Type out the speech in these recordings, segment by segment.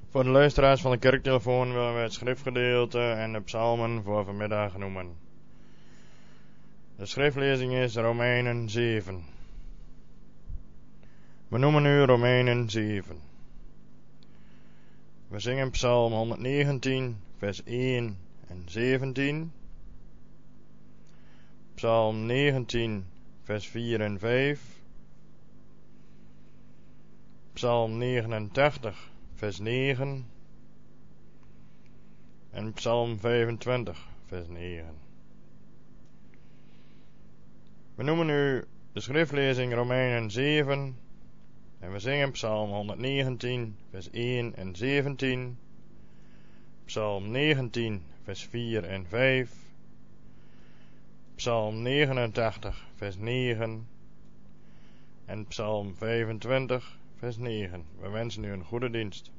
Voor de luisteraars van de kerktelefoon willen we het schriftgedeelte en de psalmen voor vanmiddag noemen. De schriftlezing is Romeinen 7. We noemen nu Romeinen 7. We zingen psalm 119 vers 1 en 17. Psalm 19 vers 4 en 5. Psalm 89 vers 9. En psalm 25 vers 9. We noemen nu de schriftlezing Romeinen 7. En we zingen psalm 119 vers 1 en 17. Psalm 19 vers 4 en 5. Psalm 89 vers 9. En psalm 25 vers 9. We wensen u een goede dienst.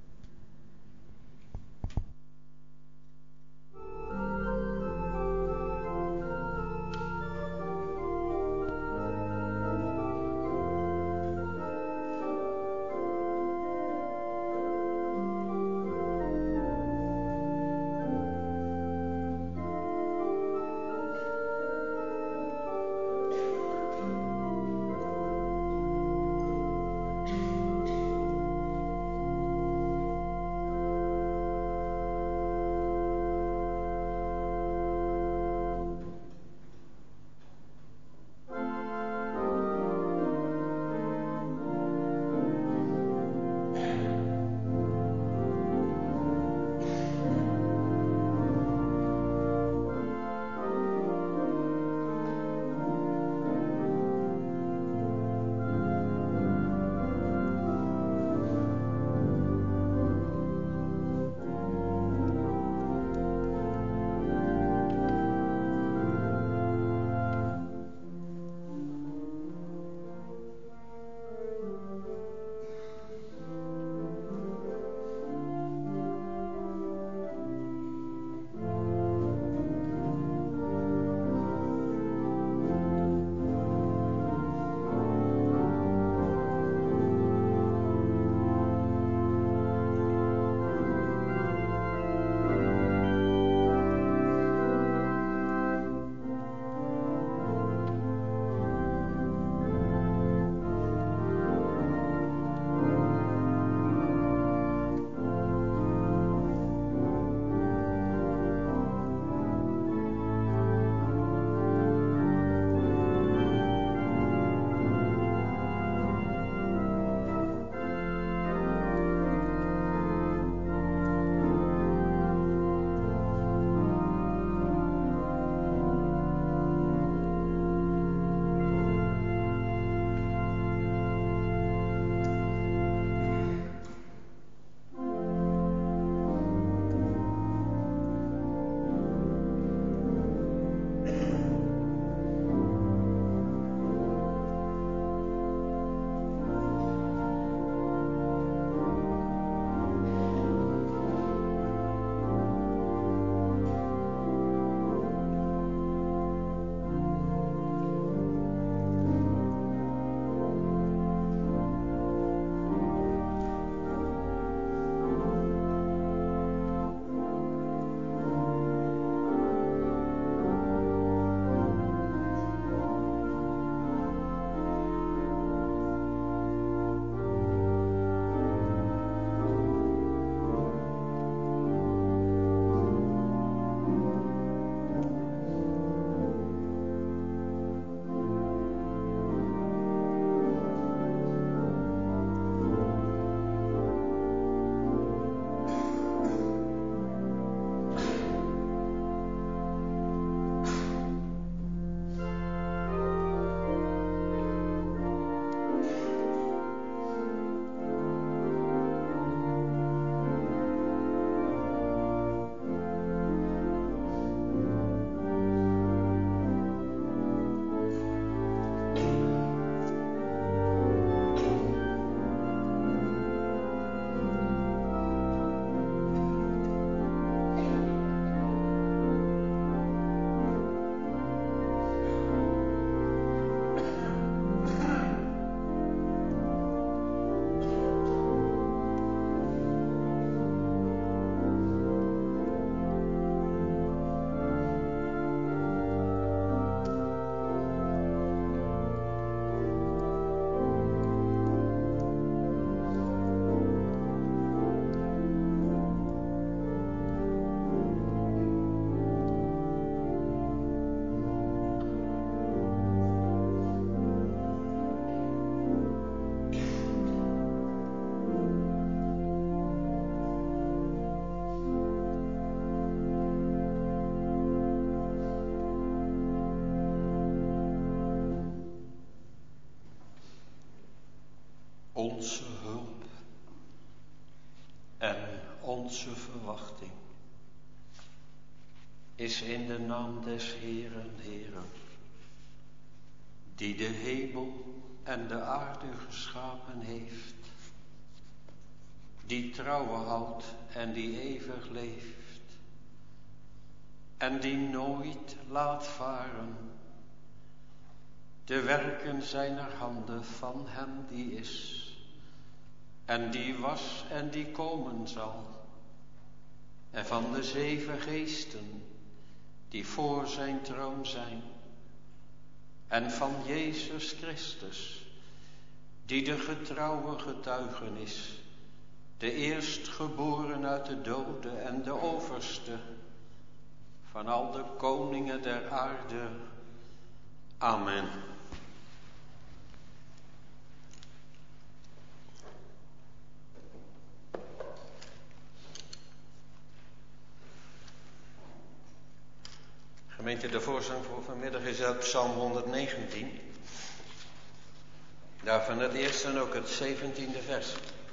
onze verwachting is in de naam des Heeren, Heeren, die de hemel en de aarde geschapen heeft, die trouwen houdt en die eeuwig leeft, en die nooit laat varen de werken zijner handen van hem die is, en die was en die komen zal, en van de 7 geesten die voor zijn troon zijn, en van Jezus Christus, die de getrouwe getuigen is, de eerstgeboren uit de doden en de overste van al de koningen der aarde. Amen. Gemeente, de voorzang voor vanmiddag is uit Psalm 119. Daarvan het eerste en ook het 17e vers.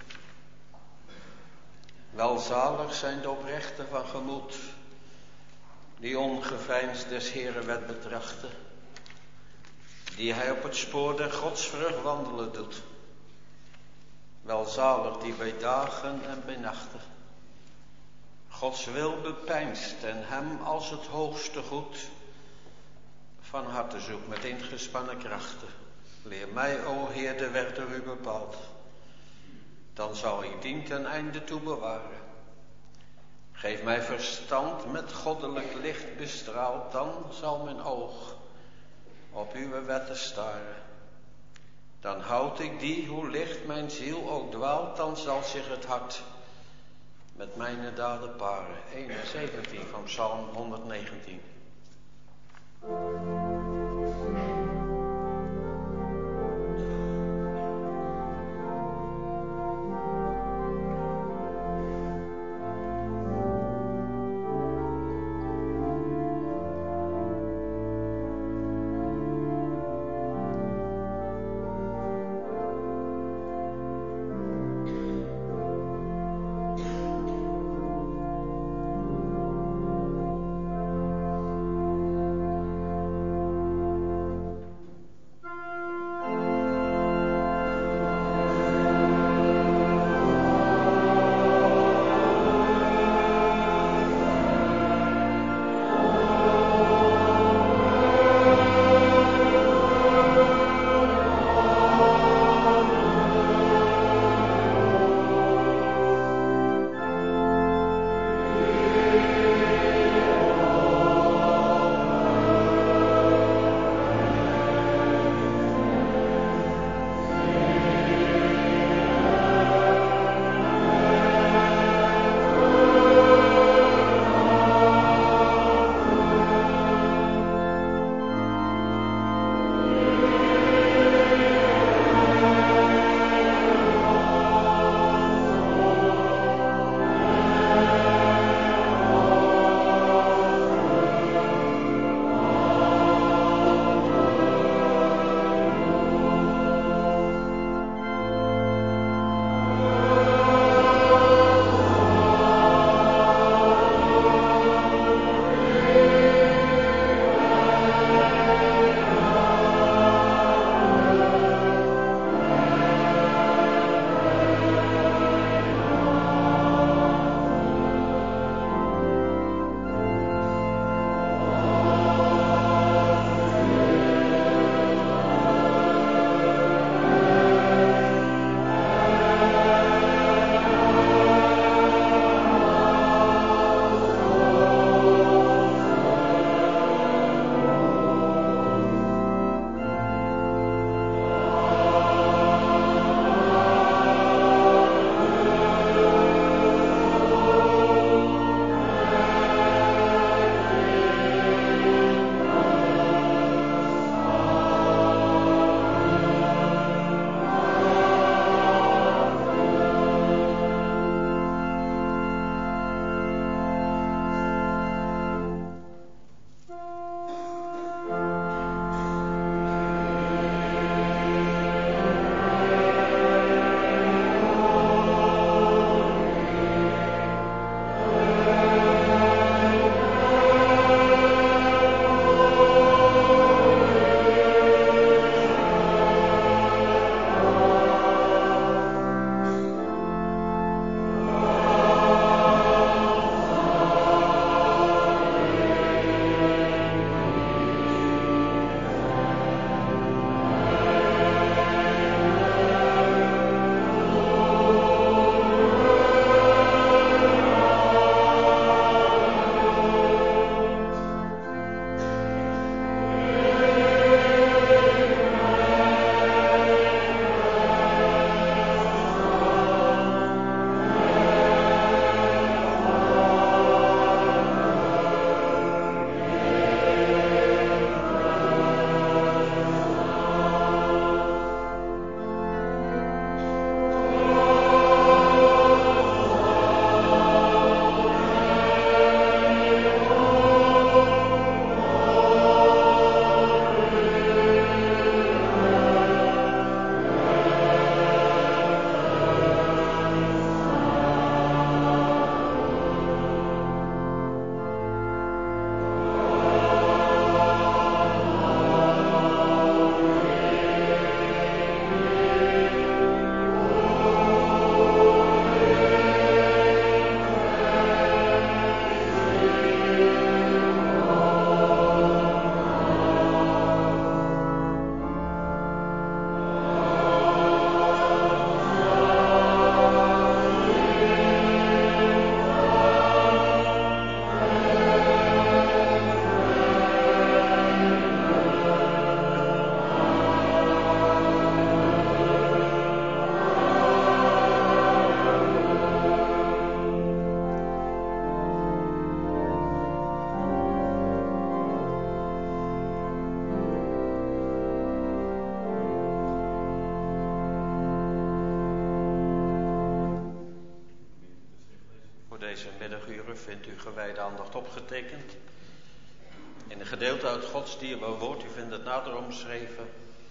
Welzalig zijn de oprechten van gemoed, die ongeveinsd des Heeren wet betrachten, die hij op het spoor der godsvrucht wandelen doet. Welzalig die bij dagen en bij nachten Gods wil bepeinst en hem als het hoogste goed van harte zoekt met ingespannen krachten. Leer mij, o Heer, de weg door u bepaald, dan zal ik dien ten einde toe bewaren. Geef mij verstand met goddelijk licht bestraald, dan zal mijn oog op uw wetten staren. Dan houd ik die, hoe licht mijn ziel ook dwaalt, dan zal zich het hart met mijn daden paren. 17 van Psalm 119. gegeven, vindt u gewijde aandacht opgetekend. In een gedeelte uit Gods dierbaar woord, u vindt het nader omschreven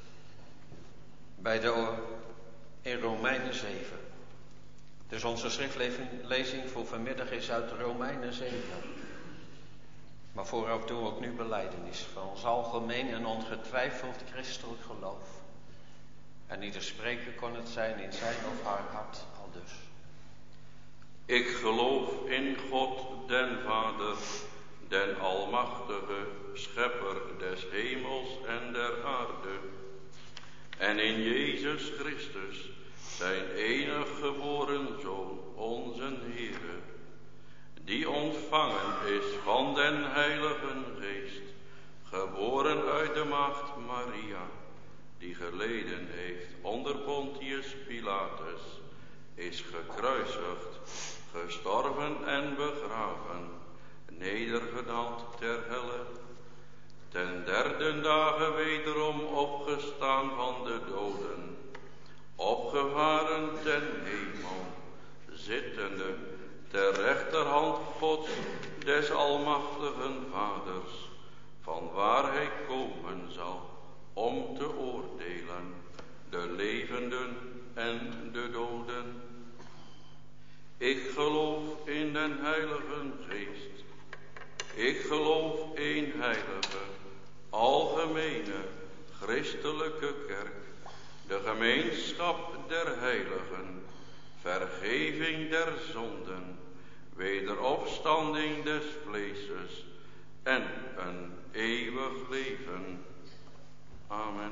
in Romeinen 7. Dus onze schriftlezing voor vanmiddag is uit Romeinen 7. Maar vooraf doen we ook nu belijdenis van ons algemeen en ongetwijfeld christelijk geloof. En ieder spreker kon het zijn in zijn of haar hart, aldus. Ik geloof in God, den Vader, den Almachtige, Schepper des hemels en der aarde. En in Jezus Christus, zijn enig geboren Zoon, onze Heere, die ontvangen is van den Heiligen Geest, geboren uit de maagd Maria, die geleden heeft onder Pontius Pilatus, is gekruisigd, gestorven en begraven, nedergedaald ter helle, ten derde dagen wederom opgestaan van de doden, opgevaren ten hemel, zittende ter rechterhand Gods des almachtigen Vaders, van waar hij komen zal om te oordelen de levenden en de doden. Ik geloof in den Heiligen Geest. Ik geloof één heilige, algemene, christelijke kerk, de gemeenschap der heiligen, vergeving der zonden, wederopstanding des vleeses en een eeuwig leven. Amen.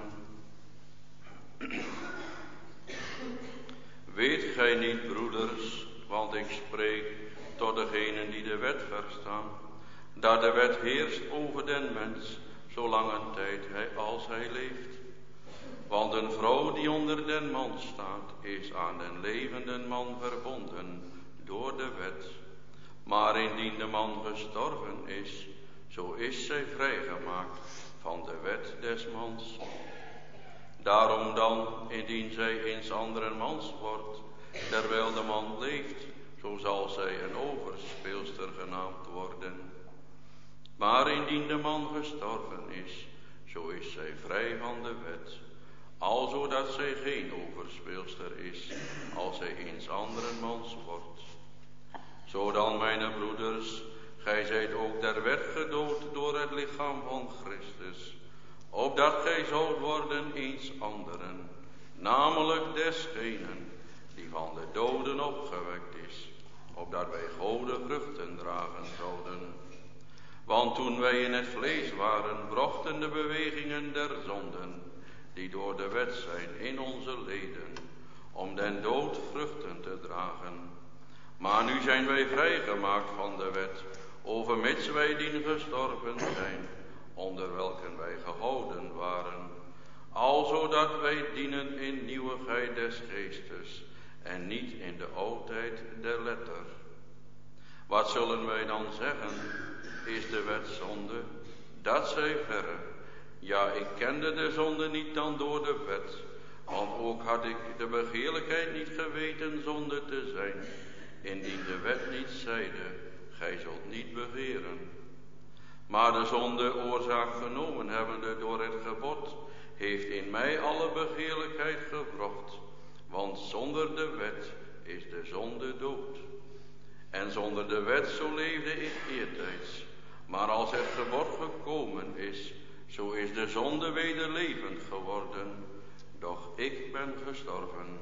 Weet gij niet, broeders, want ik spreek tot degenen die de wet verstaan, dat de wet heerst over den mens, zolang een tijd als hij leeft. Want een vrouw die onder den man staat, is aan den levenden man verbonden door de wet. Maar indien de man gestorven is, zo is zij vrijgemaakt van de wet des mans. Daarom dan, indien zij eens anderen mans wordt, terwijl de man leeft, zo zal zij een overspeelster genaamd worden. Maar indien de man gestorven is, zo is zij vrij van de wet, alzo dat zij geen overspeelster is, als zij eens anderen mans wordt. Zo dan, mijn broeders, gij zijt ook der wet gedood door het lichaam van Christus, opdat gij zoudt worden eens anderen, namelijk desgenen die van de doden opgewekt is, opdat wij goede vruchten dragen zouden. Want toen wij in het vlees waren, brochten de bewegingen der zonden, die door de wet zijn, in onze leden, om den dood vruchten te dragen. Maar nu zijn wij vrijgemaakt van de wet, overmits wij dien gestorven zijn, onder welken wij gehouden waren, alzo dat wij dienen in nieuwigheid des geestes, en niet in de oudheid der letter. Wat zullen wij dan zeggen? Is de wet zonde? Dat zij verre. Ja, ik kende de zonde niet dan door de wet, want ook had ik de begeerlijkheid niet geweten zonde te zijn, indien de wet niet zeide, gij zult niet begeren. Maar de zonde oorzaak genomen hebbende door het gebod, heeft in mij alle begeerlijkheid gewrocht, want zonder de wet is de zonde dood. En zonder de wet zo leefde ik eertijds, maar als het gebod gekomen is, zo is de zonde weder levend geworden, doch ik ben gestorven.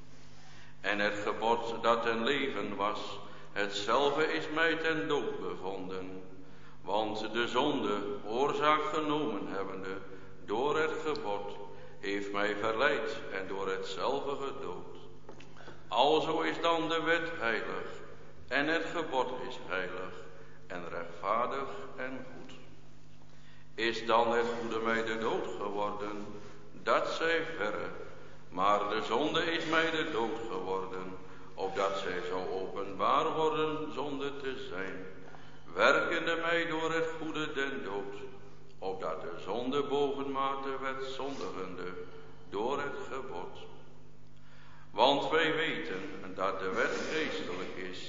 En het gebod dat ten leven was, hetzelfde is mij ten dood bevonden. Want de zonde, oorzaak genomen hebbende, door het gebod, heeft mij verleid en door hetzelfde gedood. Alzo is dan de wet heilig, en het gebod is heilig, en rechtvaardig en goed. Is dan het goede mij de dood geworden? Dat zij verre. Maar de zonde is mij de dood geworden, opdat zij zou openbaar worden zonde te zijn, werkende mij door het goede den dood, opdat de zonde bovenmate werd zondigende door het gebod. Want wij weten dat de wet geestelijk is,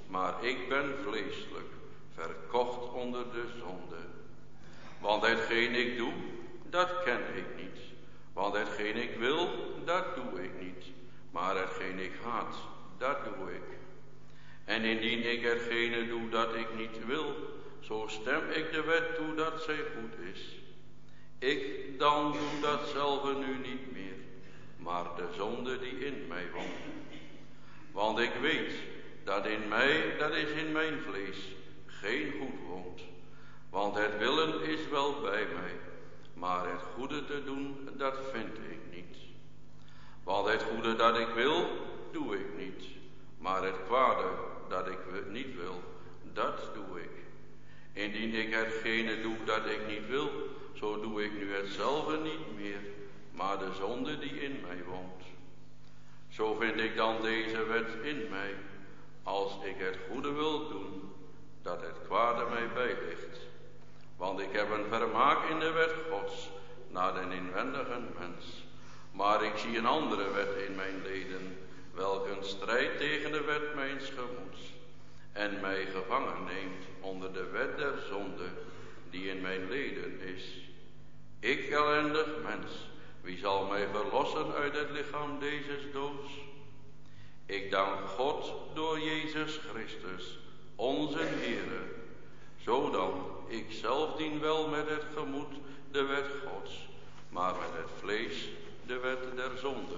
maar ik ben vleeselijk, verkocht onder de zonde. Want hetgeen ik doe, dat ken ik niet. Want hetgeen ik wil, dat doe ik niet. Maar hetgeen ik haat, dat doe ik. En indien ik hetgene doe dat ik niet wil, zo stem ik de wet toe dat zij goed is. Ik dan doe dat zelve nu niet meer, maar de zonde die in mij woont. Want ik weet dat in mij, dat is in mijn vlees, geen goed woont. Want het willen is wel bij mij, maar het goede te doen, dat vind ik niet. Want het goede dat ik wil, doe ik niet. Maar het kwade dat ik niet wil, dat doe ik. Indien ik hetgene doe dat ik niet wil, zo doe ik nu hetzelfde niet meer, maar de zonde die in mij woont. Zo vind ik dan deze wet in mij, als ik het goede wil doen, dat het kwade mij bijligt. Want ik heb een vermaak in de wet Gods, naar den inwendige mens. Maar ik zie een andere wet in mijn leden, welke een strijd tegen de wet mijns gemoeds, en mij gevangen neemt onder de wet der zonde, die in mijn leden is. Ik ellendig mens, wie zal mij verlossen uit het lichaam dezes doods? Ik dank God door Jezus Christus, onze Heere. Zo dan, ik zelf dien wel met het gemoed de wet Gods, maar met het vlees de wet der zonde.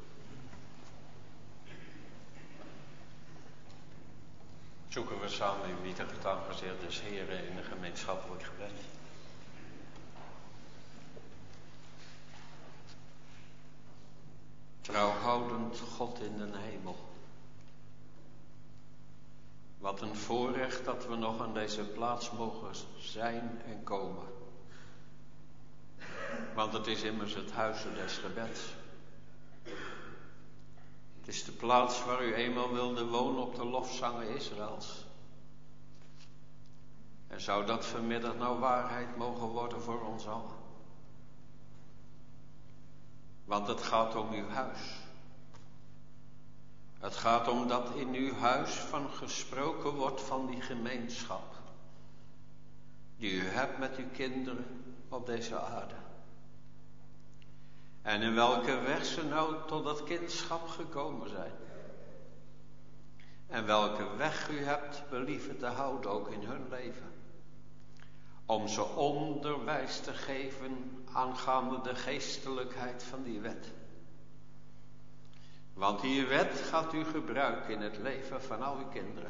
Zoeken we samen uw nietig aangezicht des Heeren in een gemeenschappelijk gebed. Trouwhoudend God in den hemel. Wat een voorrecht dat we nog aan deze plaats mogen zijn en komen. Want het is immers het huizen des gebeds. Het is de plaats waar u eenmaal wilde wonen op de lofzangen Israëls. En zou dat vanmiddag nou waarheid mogen worden voor ons allen? Want het gaat om uw huis. Het gaat om dat in uw huis van gesproken wordt van die gemeenschap die u hebt met uw kinderen op deze aarde. En in welke weg ze nou tot dat kindschap gekomen zijn. En welke weg u hebt believen te houden ook in hun leven. Om ze onderwijs te geven aangaande de geestelijkheid van die wet. Want die wet gaat u gebruiken in het leven van al uw kinderen.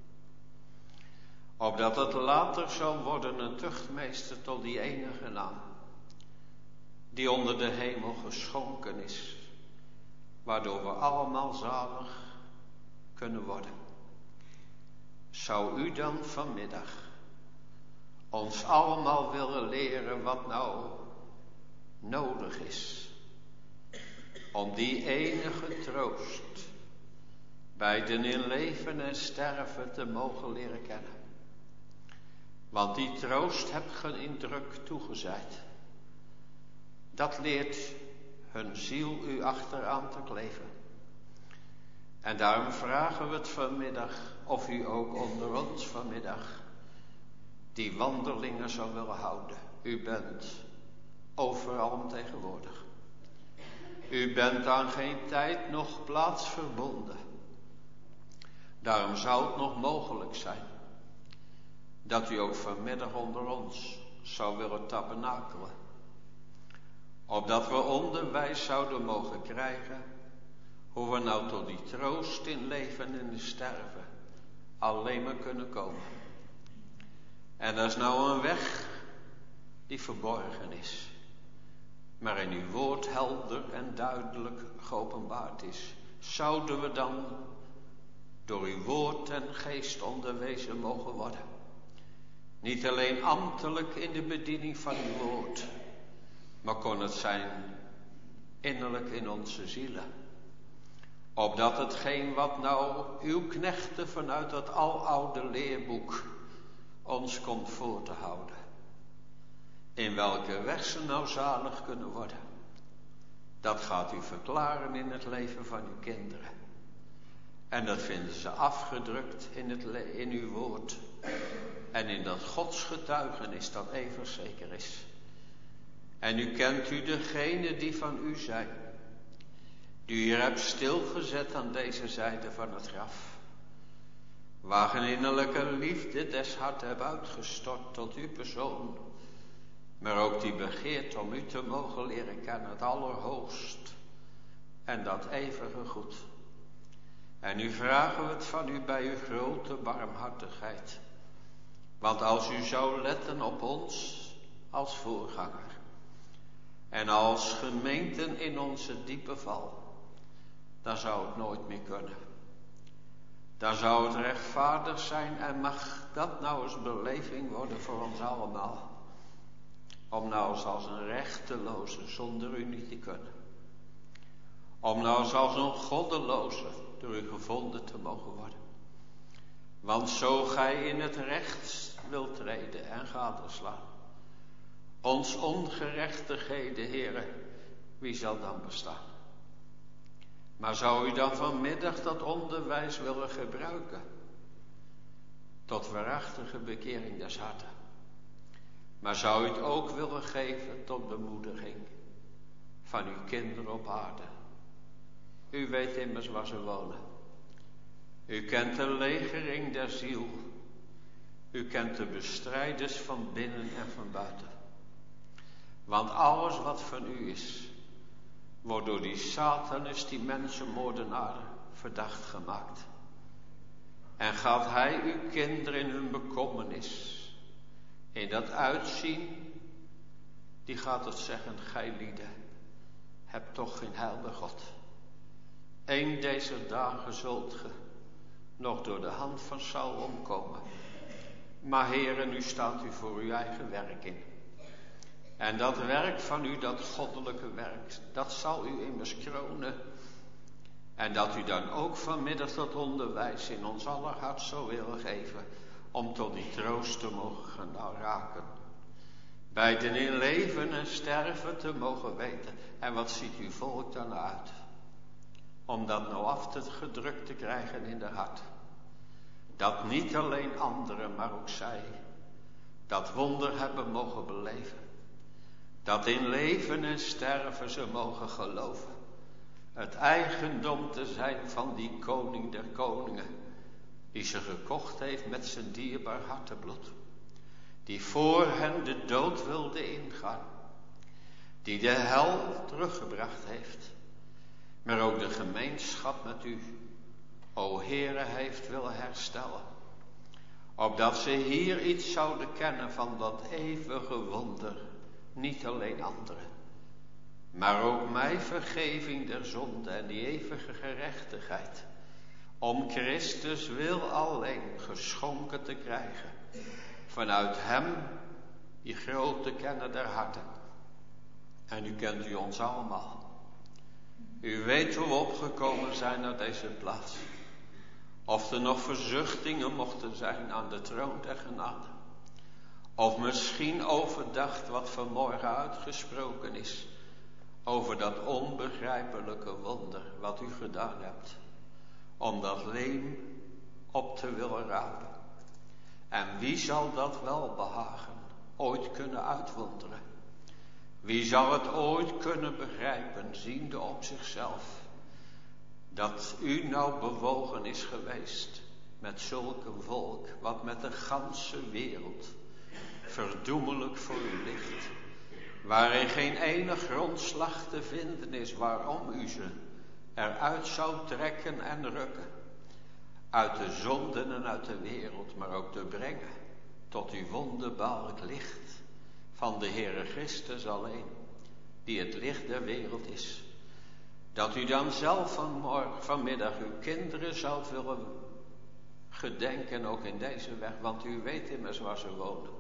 Opdat het later zal worden een tuchtmeester tot die enige naam. Die onder de hemel geschonken is. Waardoor we allemaal zalig kunnen worden. Zou u dan vanmiddag ons allemaal willen leren wat nou nodig is. Om die enige troost beiden in leven en sterven te mogen leren kennen. Want die troost hebt ge in druk toegezegd. Dat leert hun ziel u achteraan te kleven. En daarom vragen we het vanmiddag of u ook onder ons vanmiddag die wandelingen zou willen houden. U bent overal tegenwoordig. U bent aan geen tijd nog plaats verbonden. Daarom zou het nog mogelijk zijn dat u ook vanmiddag onder ons zou willen tabernakelen. Opdat we onderwijs zouden mogen krijgen hoe we nou tot die troost in leven en in sterven alleen maar kunnen komen. En dat is nou een weg die verborgen is, maar in uw woord helder en duidelijk geopenbaard is. Zouden we dan door uw woord en geest onderwezen mogen worden. Niet alleen ambtelijk in de bediening van uw woord, maar kon het zijn innerlijk in onze zielen. Opdat hetgeen wat nou uw knechten vanuit dat aloude leerboek ons komt voor te houden. In welke weg ze nou zalig kunnen worden. Dat gaat u verklaren in het leven van uw kinderen. En dat vinden ze afgedrukt in uw woord. En in dat Gods getuigenis dat eeuwig zeker is. En nu kent u degene die van u zijn. Die u hier hebt stilgezet aan deze zijde van het graf. Waar een innerlijke liefde des hart hebt uitgestort tot uw persoon. Maar ook die begeert om u te mogen leren kennen, het allerhoogst. En dat eeuwige goed. En nu vragen we het van u bij uw grote barmhartigheid. Want als u zou letten op ons als voorganger. En als gemeenten in onze diepe val. Dan zou het nooit meer kunnen. Dan zou het rechtvaardig zijn en mag dat nou eens beleving worden voor ons allemaal. Om nou eens als een rechteloze zonder u niet te kunnen. Om nou eens als een goddeloze door u gevonden te mogen worden. Want zo gij in het recht wilt treden en gadeslaan. Ons ongerechtigheden, Heere, wie zal dan bestaan? Maar zou u dan vanmiddag dat onderwijs willen gebruiken? Tot waarachtige bekering des harten. Maar zou u het ook willen geven tot bemoediging van uw kinderen op aarde? U weet immers waar ze wonen. U kent de legering der ziel. U kent de bestrijders van binnen en van buiten. Want alles wat van u is, wordt door die Satanas, die mensenmoordenaar, verdacht gemaakt. En gaat hij uw kinderen in hun bekommernis, in dat uitzien, die gaat het zeggen, gij lieden, hebt toch geen heil bij God. Eén deze dagen zult ge nog door de hand van Saul omkomen. Maar Heere, nu staat u voor uw eigen werk in. En dat werk van u, dat goddelijke werk, dat zal u immers kronen. En dat u dan ook vanmiddag dat onderwijs in ons aller hart zo wil geven, om tot die troost te mogen gaan raken. Beiden in leven en sterven te mogen weten. En wat ziet uw volk dan uit? Om dat nou af te gedrukt te krijgen in de hart. Dat niet alleen anderen, maar ook zij dat wonder hebben mogen beleven. Dat in leven en sterven ze mogen geloven. Het eigendom te zijn van die koning der koningen. Die ze gekocht heeft met zijn dierbaar hartebloed. Die voor hen de dood wilde ingaan. Die de hel teruggebracht heeft. Maar ook de gemeenschap met u, o Heere, heeft willen herstellen. Opdat ze hier iets zouden kennen van dat eeuwige wonder. Niet alleen anderen, maar ook mij vergeving der zonde en die eeuwige gerechtigheid. Om Christus wil alleen geschonken te krijgen. Vanuit hem, die grote kenner der harten. En u kent u ons allemaal. U weet hoe we opgekomen zijn naar deze plaats. Of er nog verzuchtingen mochten zijn aan de troon der genade. Of misschien overdacht wat vanmorgen uitgesproken is. Over dat onbegrijpelijke wonder wat u gedaan hebt. Om dat leem op te willen rapen. En wie zal dat wel behagen, ooit kunnen uitwonderen? Wie zal het ooit kunnen begrijpen, ziende op zichzelf, dat u nou bewogen is geweest met zulke volk, wat met de ganse wereld verdoemelijk voor u ligt, waarin geen enig grondslag te vinden is waarom u ze eruit zou trekken en rukken, uit de zonden en uit de wereld, maar ook te brengen tot uw wonderbaarlijk licht van de Heere Christus alleen, die het licht der wereld is. Dat u dan zelf vanmiddag uw kinderen zou willen gedenken, ook in deze weg, want u weet immers waar ze wonen.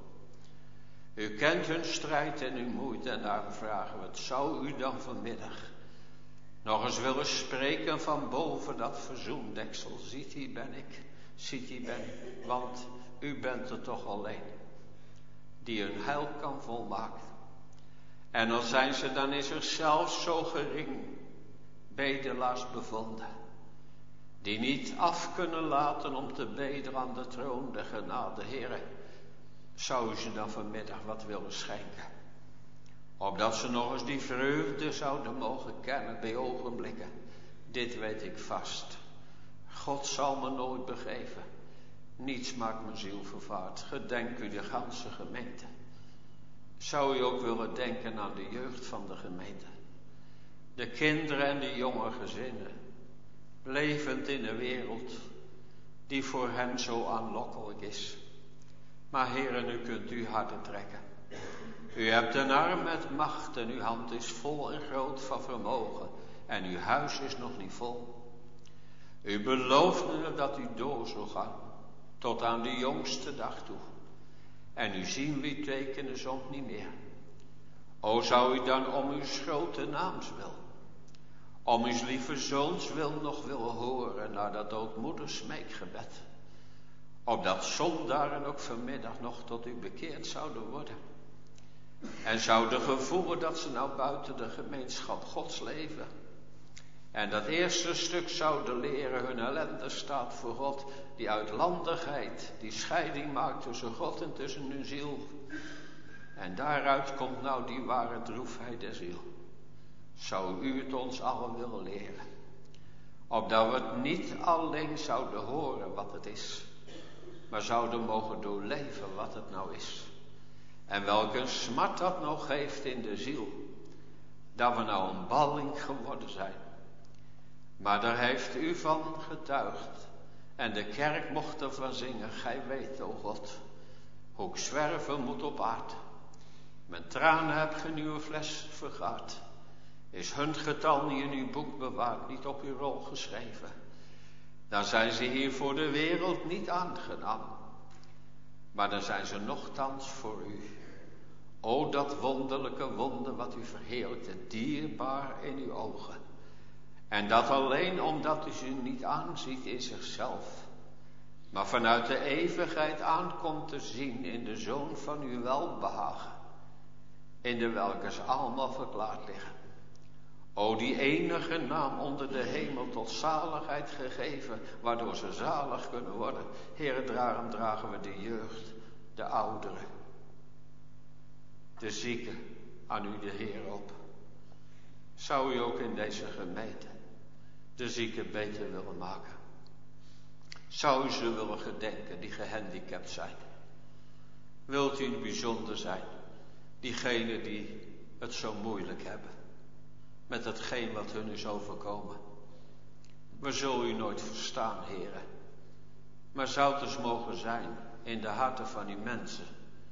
U kent hun strijd en uw moeite en daarom vragen we het. Zou u dan vanmiddag nog eens willen spreken van boven dat verzoendeksel? Ziet, hier ben ik, ziet, hier ben ik, want u bent er toch alleen, die hun heil kan volmaken. En al zijn ze dan in zichzelf zo gering, bedelaars bevonden. die niet af kunnen laten om te bedelen aan de troon der genade. Heere, zou u ze dan vanmiddag wat willen schenken? Opdat ze nog eens die vreugde zouden mogen kennen bij ogenblikken. Dit weet ik vast. God zal me nooit begeven. Niets maakt mijn ziel vervaard. Gedenk u de ganse gemeente. Zou u ook willen denken aan de jeugd van de gemeente? De kinderen en de jonge gezinnen. Levend in een wereld die voor hem zo aanlokkelijk is. Maar heren, u kunt uw harten trekken. U hebt een arm met macht en uw hand is vol en groot van vermogen. En uw huis is nog niet vol. U beloofde dat u door zou gaan, tot aan de jongste dag toe. En u zien wie tekenen zond niet meer. O, zou u dan om uw grote naams wil, om uw lieve zoons wil nog willen horen naar dat doodmoeders smeekgebed. Opdat zondaren ook vanmiddag nog tot u bekeerd zouden worden. En zouden gevoelen dat ze nou buiten de gemeenschap Gods leven. En dat eerste stuk zouden leren, hun ellende staat voor God, die uitlandigheid, die scheiding maakt tussen God en tussen hun ziel. En daaruit komt nou die ware droefheid der ziel. Zou u het ons allen willen leren? Opdat we het niet alleen zouden horen wat het is, maar zouden mogen doorleven wat het nou is. En welke smart dat nou geeft in de ziel, dat we nou een balling geworden zijn. Maar daar heeft u van getuigd. En de kerk mocht ervan zingen. Gij weet, o God, hoe ik zwerven moet op aard. Mijn tranen heb ge uw fles vergaard. Is hun getal niet in uw boek bewaard, niet op uw rol geschreven. Dan zijn ze hier voor de wereld niet aangenaam. Maar dan zijn ze nochtans voor u. O, dat wonderlijke wonder wat u verheerlijkte, dierbaar in uw ogen. En dat alleen omdat u ze niet aanziet in zichzelf, maar vanuit de eeuwigheid aankomt te zien in de Zoon van uw welbehagen, in de welke ze allemaal verklaard liggen. O, die enige naam onder de hemel tot zaligheid gegeven, waardoor ze zalig kunnen worden. Heere, daarom dragen we de jeugd, de ouderen, de zieken aan u de Heer op. Zou u ook in deze gemeente de zieken beter willen maken? Zou u ze willen gedenken die gehandicapt zijn? Wilt u bijzonder zijn? Diegenen die het zo moeilijk hebben met hetgeen wat hun is overkomen. We zullen u nooit verstaan, heren. Maar zou het eens mogen zijn in de harten van uw mensen,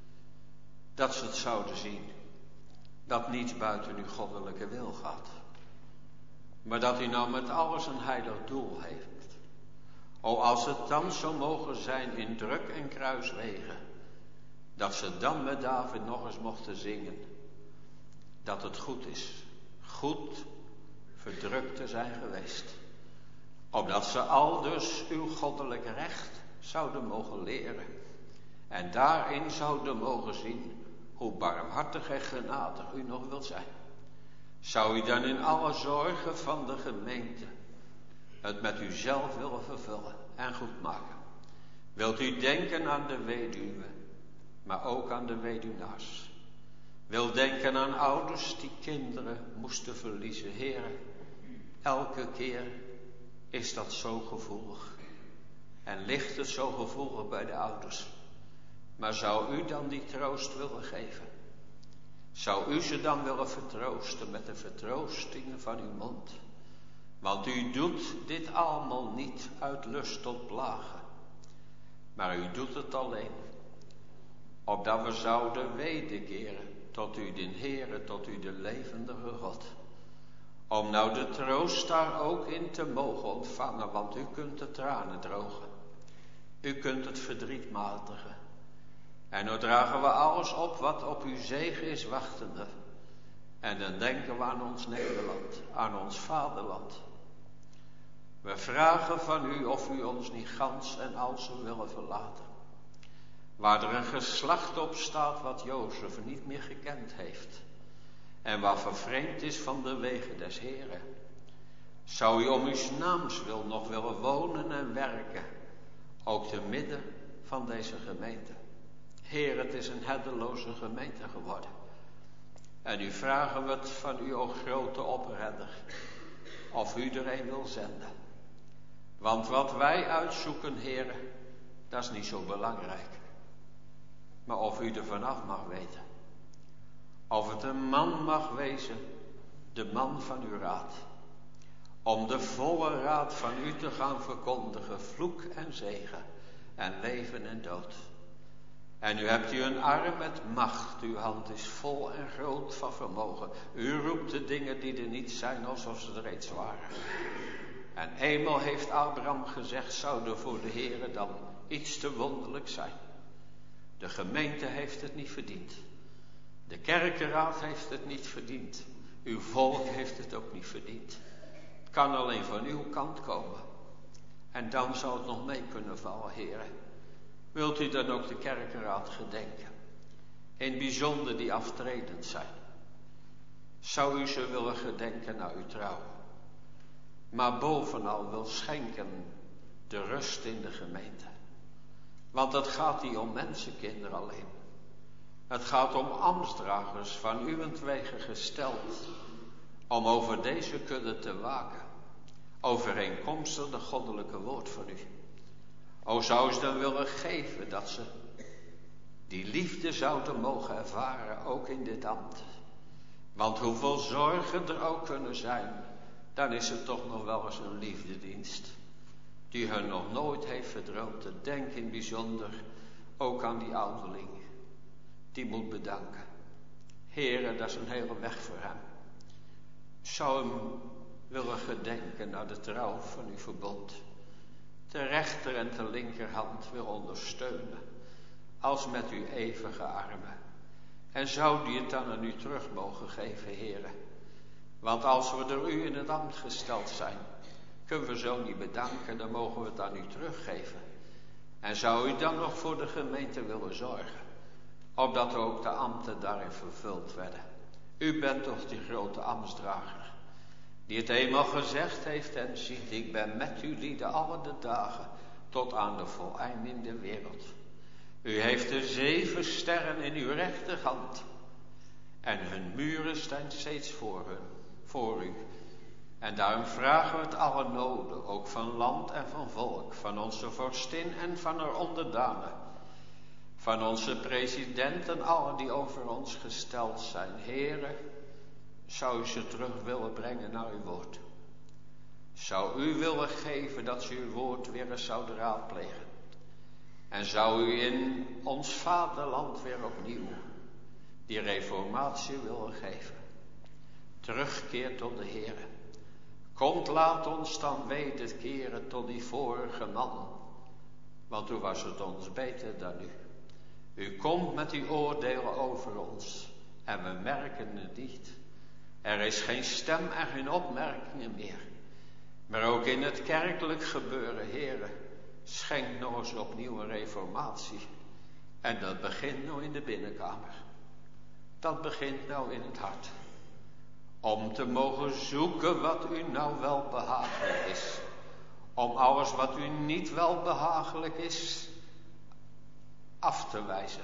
dat ze het zouden zien, dat niets buiten uw goddelijke wil gaat. Maar dat u nou met alles een heilig doel heeft. O, als het dan zou mogen zijn in druk en kruiswegen, dat ze dan met David nog eens mochten zingen, dat het goed is, goed verdrukt te zijn geweest. Opdat ze aldus uw goddelijk recht zouden mogen leren. En daarin zouden mogen zien hoe barmhartig en genadig u nog wilt zijn. Zou u dan in alle zorgen van de gemeente het met uzelf willen vervullen en goed maken? Wilt u denken aan de weduwe, maar ook aan de weduwnaars? Wil denken aan ouders die kinderen moesten verliezen. Heren, elke keer is dat zo gevoelig. En ligt het zo gevoelig bij de ouders. Maar zou u dan die troost willen geven? Zou u ze dan willen vertroosten met de vertroostingen van uw mond? Want u doet dit allemaal niet uit lust tot plagen. Maar u doet het alleen, opdat we zouden wederkeren tot u den Heere, tot u de levendige God. Om nou de troost daar ook in te mogen ontvangen, want u kunt de tranen drogen. U kunt het verdriet matigen. En nu dragen we alles op wat op uw zegen is wachtende. En dan denken we aan ons Nederland, aan ons vaderland. We vragen van u of u ons niet gans en al zou willen verlaten. Waar er een geslacht op staat wat Jozef niet meer gekend heeft. En wat vervreemd is van de wegen des Heren. Zou u om uw naams wil nog willen wonen en werken, ook te midden van deze gemeente? Heer, het is een herderloze gemeente geworden. En nu vragen we het van u, o grote opredder, of u er een wil zenden. Want wat wij uitzoeken, Heer, dat is niet zo belangrijk. Maar of u er vanaf mag weten. Of het een man mag wezen, de man van uw raad. Om de volle raad van u te gaan verkondigen, vloek en zegen, en leven en dood. En nu hebt u een arm met macht, uw hand is vol en groot van vermogen. U roept de dingen die er niet zijn, alsof ze er reeds waren. En eenmaal heeft Abraham gezegd, zou er voor de Heere dan iets te wonderlijk zijn. De gemeente heeft het niet verdiend. De kerkenraad heeft het niet verdiend. Uw volk heeft het ook niet verdiend. Het kan alleen van uw kant komen. En dan zou het nog mee kunnen vallen, Heere. Wilt u dan ook de kerkenraad gedenken? In het bijzonder die aftredend zijn. Zou u ze willen gedenken naar uw trouw? Maar bovenal wil schenken de rust in de gemeente. Want het gaat niet om mensenkinderen alleen. Het gaat om ambtsdragers van uwentwege gesteld. Om over deze kudde te waken. Overeenkomstig de goddelijke woord van u. O, zou ze dan willen geven dat ze die liefde zouden mogen ervaren, ook in dit ambt. Want hoeveel zorgen er ook kunnen zijn, dan is het toch nog wel eens een liefdedienst. Die hun nog nooit heeft verdroomd. Denk in bijzonder ook aan die ouderling. Die moet bedanken. Heere, dat is een hele weg voor hem. Zou hem willen gedenken naar de trouw van uw verbond. De rechter en de linkerhand wil ondersteunen, als met uw eeuwige armen. En zou die het dan aan u terug mogen geven, Heere. Want als we door u in het ambt gesteld zijn, kunnen we zo niet bedanken, dan mogen we het aan u teruggeven. En zou u dan nog voor de gemeente willen zorgen, opdat ook de ambten daarin vervuld werden. U bent toch die grote ambtsdrager, die het eenmaal gezegd heeft en ziet, ik ben met u lieden alle de dagen, tot aan de voleinding der wereld. U heeft de 7 sterren in uw rechterhand, en hun muren staan steeds voor u. En daarom vragen we het alle noden, ook van land en van volk, van onze vorstin en van haar onderdanen, van onze presidenten, allen die over ons gesteld zijn. Heere, zou u ze terug willen brengen naar uw woord? Zou u willen geven dat ze uw woord weer eens zouden raadplegen? En zou u in ons vaderland weer opnieuw die reformatie willen geven? Terugkeer tot de Heere. Komt, laat ons dan wederkeren tot die vorige man. Want toen was het ons beter dan u. U komt met uw oordelen over ons. En we merken het niet. Er is geen stem en geen opmerkingen meer. Maar ook in het kerkelijk gebeuren, Heere, schenk nog eens opnieuw een reformatie. En dat begint nou in de binnenkamer. Dat begint nou in het hart. Om te mogen zoeken wat u nou wel behagelijk is. Om alles wat u niet wel behagelijk is, af te wijzen.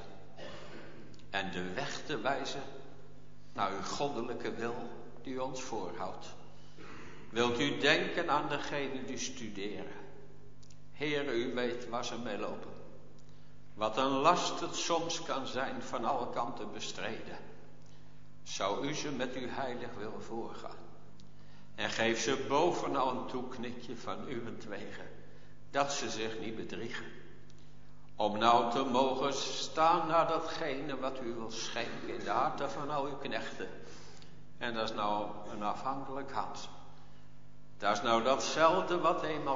En de weg te wijzen naar uw goddelijke wil die u ons voorhoudt. Wilt u denken aan degenen die studeren. Heere, u weet waar ze mee lopen. Wat een last het soms kan zijn van alle kanten bestreden. Zou u ze met uw heilig willen voorgaan. En geef ze bovenal een toeknikje van uwentwege. Dat ze zich niet bedriegen. Om nou te mogen staan naar datgene wat u wil schenken in de harten van al uw knechten. En dat is nou een afhankelijk hart. Dat is nou datzelfde wat eenmaal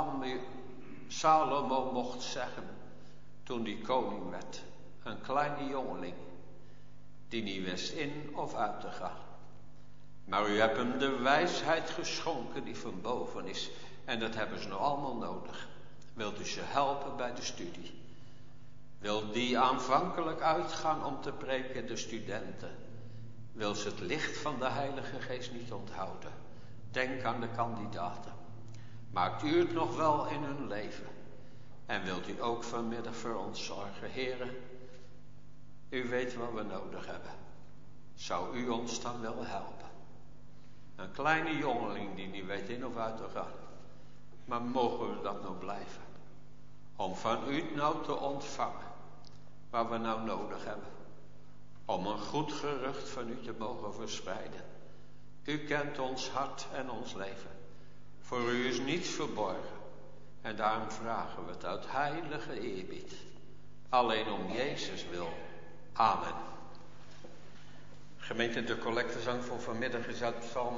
Salomo mocht zeggen toen die koning werd. Een kleine jongeling die niet wist in of uit te gaan. Maar u hebt hem de wijsheid geschonken die van boven is. En dat hebben ze nog allemaal nodig. Wilt u ze helpen bij de studie? Wil die aanvankelijk uitgaan om te preken, de studenten? Wil ze het licht van de Heilige Geest niet onthouden? Denk aan de kandidaten. Maakt u het nog wel in hun leven? En wilt u ook vanmiddag voor ons zorgen, heren? U weet wat we nodig hebben. Zou u ons dan willen helpen? Een kleine jongeling die niet weet in of uit te gaan. Maar mogen we dat nou blijven? Om van u nou te ontvangen wat we nou nodig hebben. Om een goed gerucht van u te mogen verspreiden. U kent ons hart en ons leven. Voor u is niets verborgen. En daarom vragen we het uit heilige eerbied. Alleen om Jezus wil. Amen. Gemeente, de collectezang voor vanmiddag is uit Psalm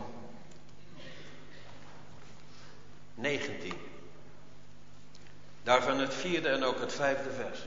19. Daarvan het 4e en ook het 5e vers.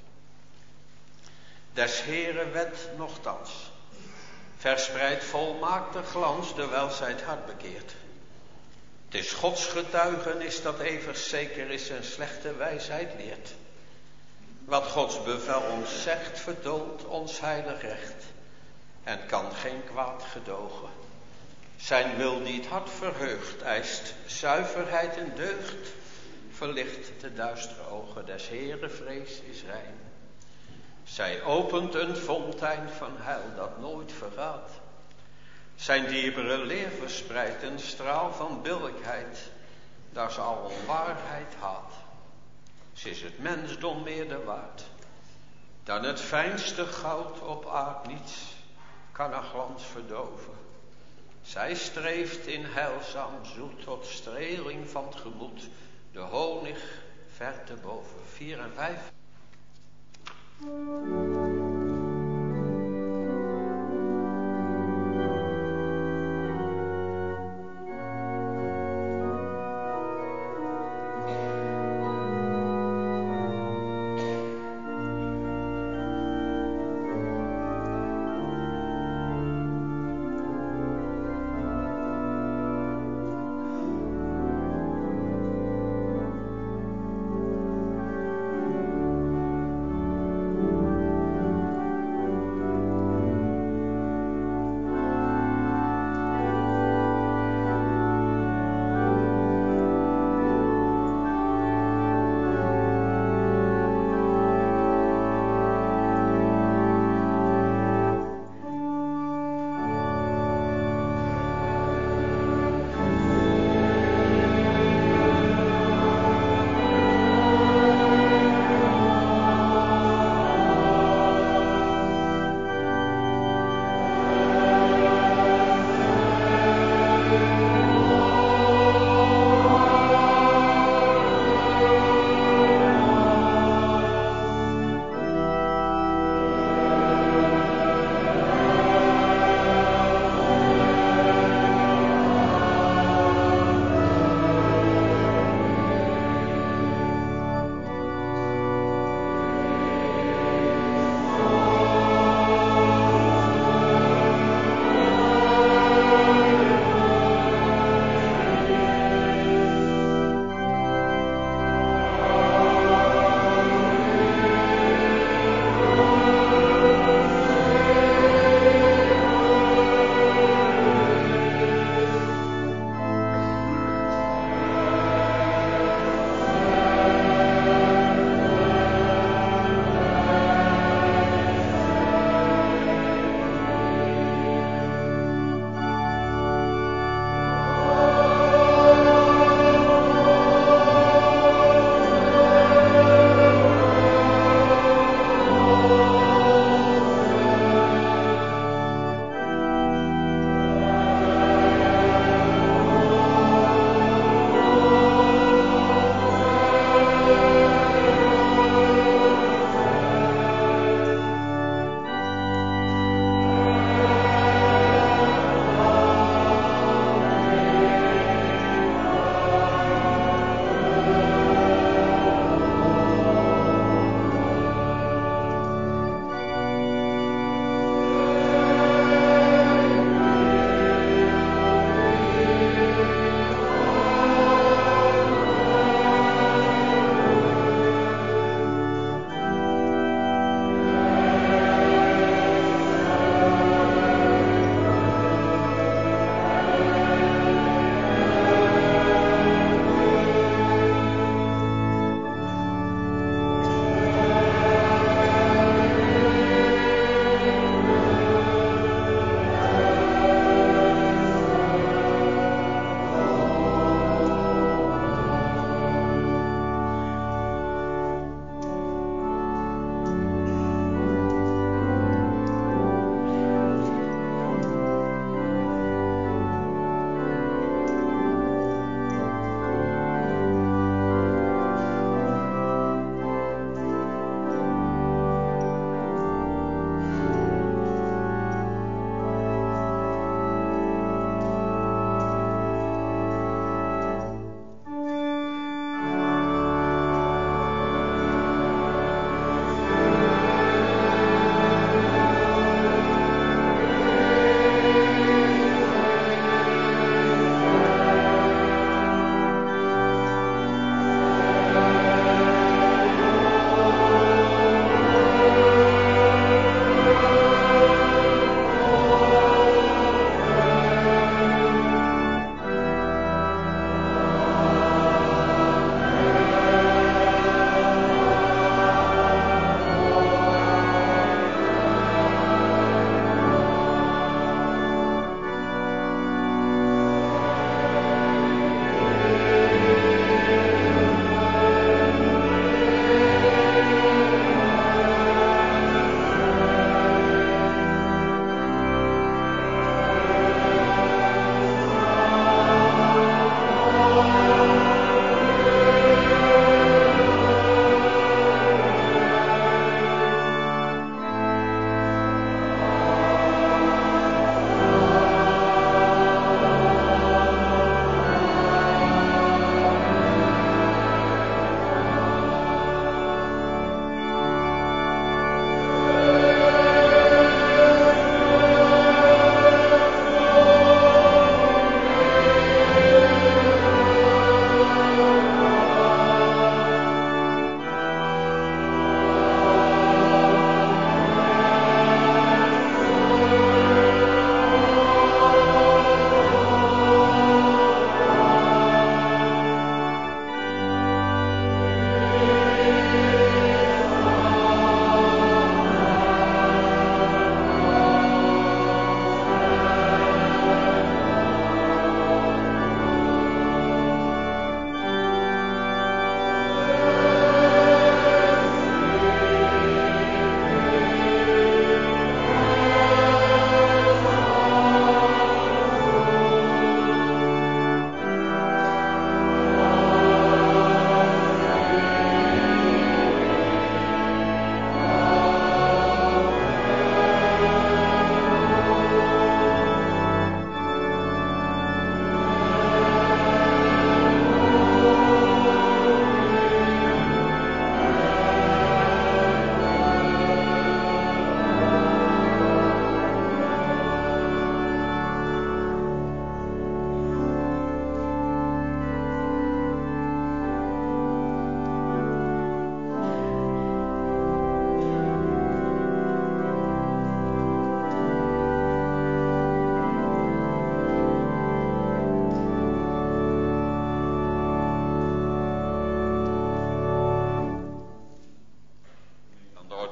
Des Heeren wet nochtans, verspreidt volmaakte glans, terwijl zij het hart bekeert. Het is Gods getuigenis dat eeuwig zeker is en slechte wijsheid leert. Wat Gods bevel ons zegt, verdolt ons heilig recht en kan geen kwaad gedogen. Zijn wil die het hart verheugt, eist zuiverheid en deugd, verlicht de duistere ogen des Heeren, vrees is rein. Zij opent een fontein van heil dat nooit vergaat. Zijn dierbare leer verspreidt een straal van billijkheid, daar ze al onwaarheid haat. Ze is het mensdom meerder waard dan het fijnste goud op aard. Niets kan haar glans verdoven. Zij streeft in heilzaam zoet tot streling van het gemoed, de honig ver te boven. 4 en 5.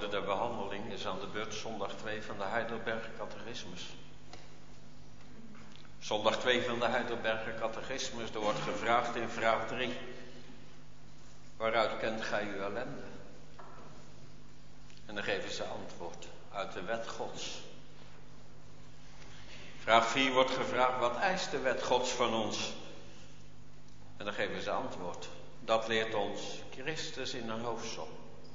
orde der behandeling is aan de beurt zondag 2 van de Heidelberger Catechismus. Zondag 2 van de Heidelberger Catechismus, er wordt gevraagd in vraag 3. Waaruit kent gij uw ellende? En dan geven ze antwoord, uit de wet Gods. Vraag 4 wordt gevraagd, wat eist de wet Gods van ons? En dan geven ze antwoord. Dat leert ons Christus in een hoofdsom.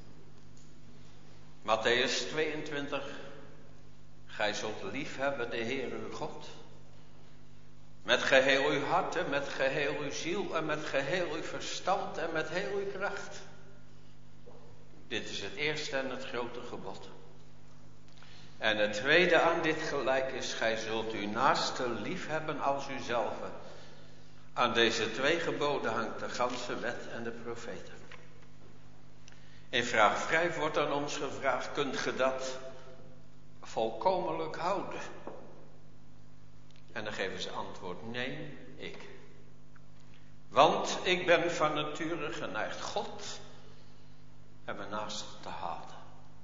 Matthäus 22. Gij zult lief hebben de Heer uw God. Met geheel uw hart en met geheel uw ziel en met geheel uw verstand en met heel uw kracht. Dit is het eerste en het grote gebod. En het tweede aan dit gelijk is, gij zult uw naaste lief hebben als uzelf. Aan deze 2 geboden hangt de ganse wet en de profeten. In vraag 5 wordt aan ons gevraagd, kunt ge dat volkomenlijk houden? En dan geven ze antwoord, nee, ik. Want ik ben van nature geneigd God en mijn naaste te haten.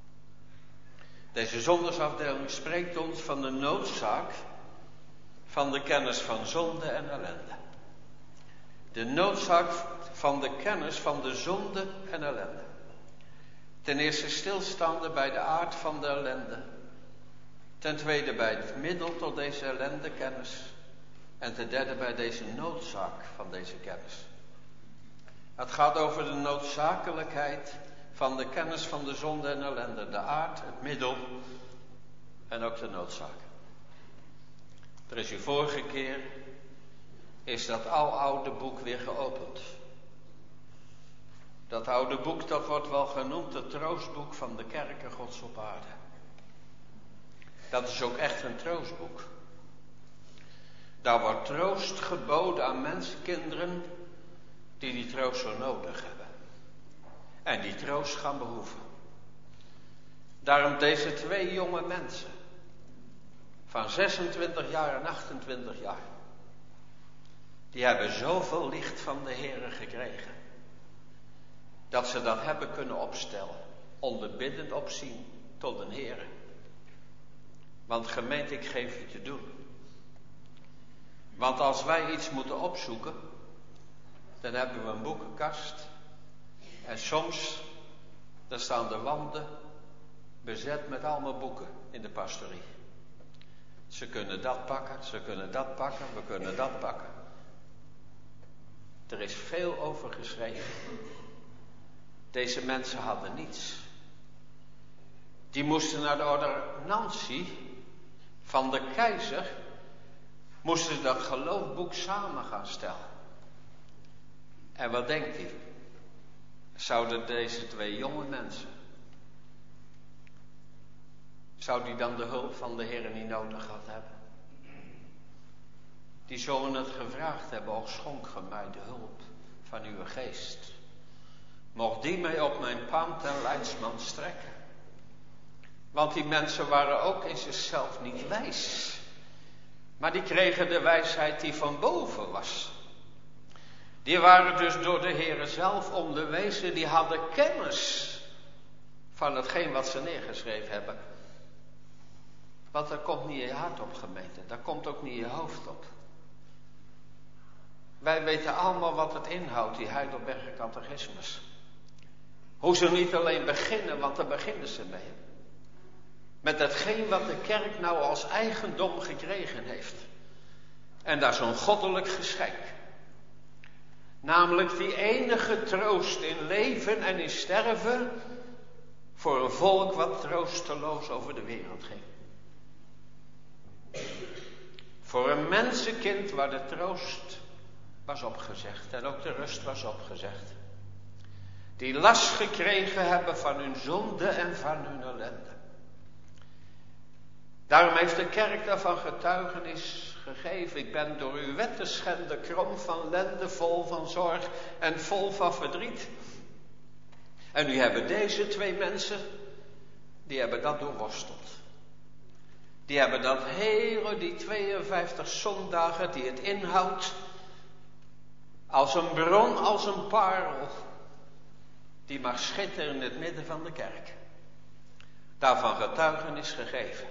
Deze zondagsafdeling spreekt ons van de noodzaak van de kennis van zonde en ellende. De noodzaak van de kennis van de zonde en ellende. Ten eerste stilstaande bij de aard van de ellende. Ten tweede bij het middel tot deze ellendekennis. En ten derde bij deze noodzaak van deze kennis. Het gaat over de noodzakelijkheid van de kennis van de zonde en ellende. De aard, het middel en ook de noodzaak. Er is u vorige keer, is dat oude boek weer geopend. Dat oude boek, dat wordt wel genoemd het troostboek van de kerken Gods op aarde. Dat is ook echt een troostboek. Daar wordt troost geboden aan mensenkinderen die troost zo nodig hebben. En die troost gaan behoeven. Daarom deze 2 jonge mensen. Van 26 jaar en 28 jaar. Die hebben zoveel licht van de Heere gekregen. Dat ze dat hebben kunnen opstellen. Onder biddend opzien tot een Heere. Want gemeente, ik geef je te doen. Want als wij iets moeten opzoeken, dan hebben we een boekenkast. En soms, dan staan de wanden bezet met allemaal boeken in de pastorie. Ze kunnen dat pakken, ze kunnen dat pakken, we kunnen dat pakken. Er is veel over geschreven. Deze mensen hadden niets. Die moesten naar de ordonnantie van de keizer, moesten ze dat geloofboek samen gaan stellen. En wat denkt u? Zouden deze 2 jonge mensen, zou die dan de hulp van de Heer niet nodig gehad hebben? Die zullen het gevraagd hebben, och schonk ge mij de hulp van uw geest. Mocht die mij op mijn paand en leidsman strekken. Want die mensen waren ook in zichzelf niet wijs. Maar die kregen de wijsheid die van boven was. Die waren dus door de Heere zelf onderwezen. Die hadden kennis van hetgeen wat ze neergeschreven hebben. Want dat komt niet in je hart op, gemeente. Dat komt ook niet in je hoofd op. Wij weten allemaal wat het inhoudt, die Heidelberger Catechismus. Hoe ze niet alleen beginnen, want daar beginnen ze mee. Met datgene wat de kerk nou als eigendom gekregen heeft. En dat is een goddelijk geschenk. Namelijk die enige troost in leven en in sterven voor een volk wat troosteloos over de wereld ging. Voor een mensenkind waar de troost was opgezegd en ook de rust was opgezegd. Die last gekregen hebben van hun zonde en van hun ellende. Daarom heeft de kerk daarvan getuigenis gegeven. Ik ben door uw wet te schenden krom van lende, vol van zorg en vol van verdriet. En nu hebben deze 2 mensen, die hebben dat doorworsteld. Die hebben dat hele, die 52 zondagen die het inhoudt, als een bron, als een parel, die mag schitteren in het midden van de kerk. Daarvan getuigenis gegeven.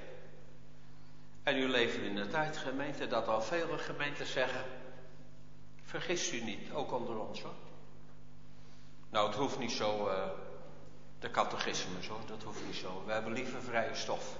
En u leeft in de tijd, gemeente, dat al vele gemeenten zeggen, vergist u niet, ook onder ons hoor. Nou, het hoeft niet zo, de catechismus hoor, dat hoeft niet zo. We hebben liever vrije stof.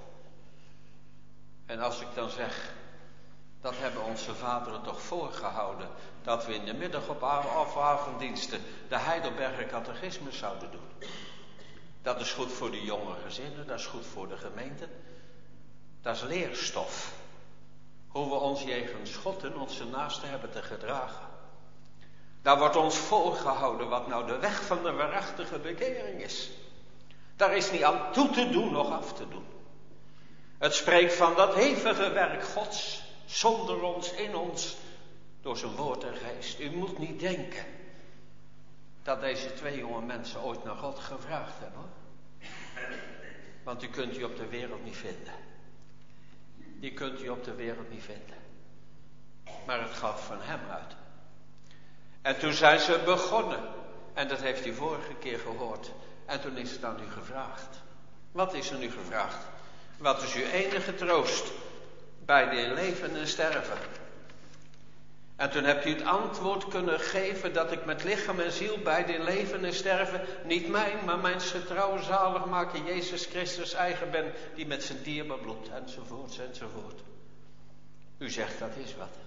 En als ik dan zeg, dat hebben onze vaderen toch voorgehouden, dat we in de middag of avonddiensten de Heidelberger catechismus zouden doen. Dat is goed voor de jonge gezinnen, dat is goed voor de gemeente. Dat is leerstof. Hoe we ons jegens God en onze naasten hebben te gedragen. Daar wordt ons voorgehouden wat nou de weg van de waarachtige bekering is. Daar is niet aan toe te doen, nog af te doen. Het spreekt van dat hevige werk Gods, zonder ons, in ons, door zijn woord en geest. U moet niet denken dat deze twee jonge mensen ooit naar God gevraagd hebben. Want u kunt u op de wereld niet vinden. Die kunt u op de wereld niet vinden. Maar het gaat van hem uit. En toen zijn ze begonnen. En dat heeft u vorige keer gehoord. En toen is het aan u gevraagd. Wat is er nu gevraagd? Wat is uw enige troost bij dit leven en sterven? En toen hebt u het antwoord kunnen geven dat ik met lichaam en ziel bij dit leven en sterven niet mijn, maar mijn getrouwe zaligmaker Jezus Christus eigen ben, die met zijn dierbaar bloed, enzovoort, enzovoort. U zegt dat is wat.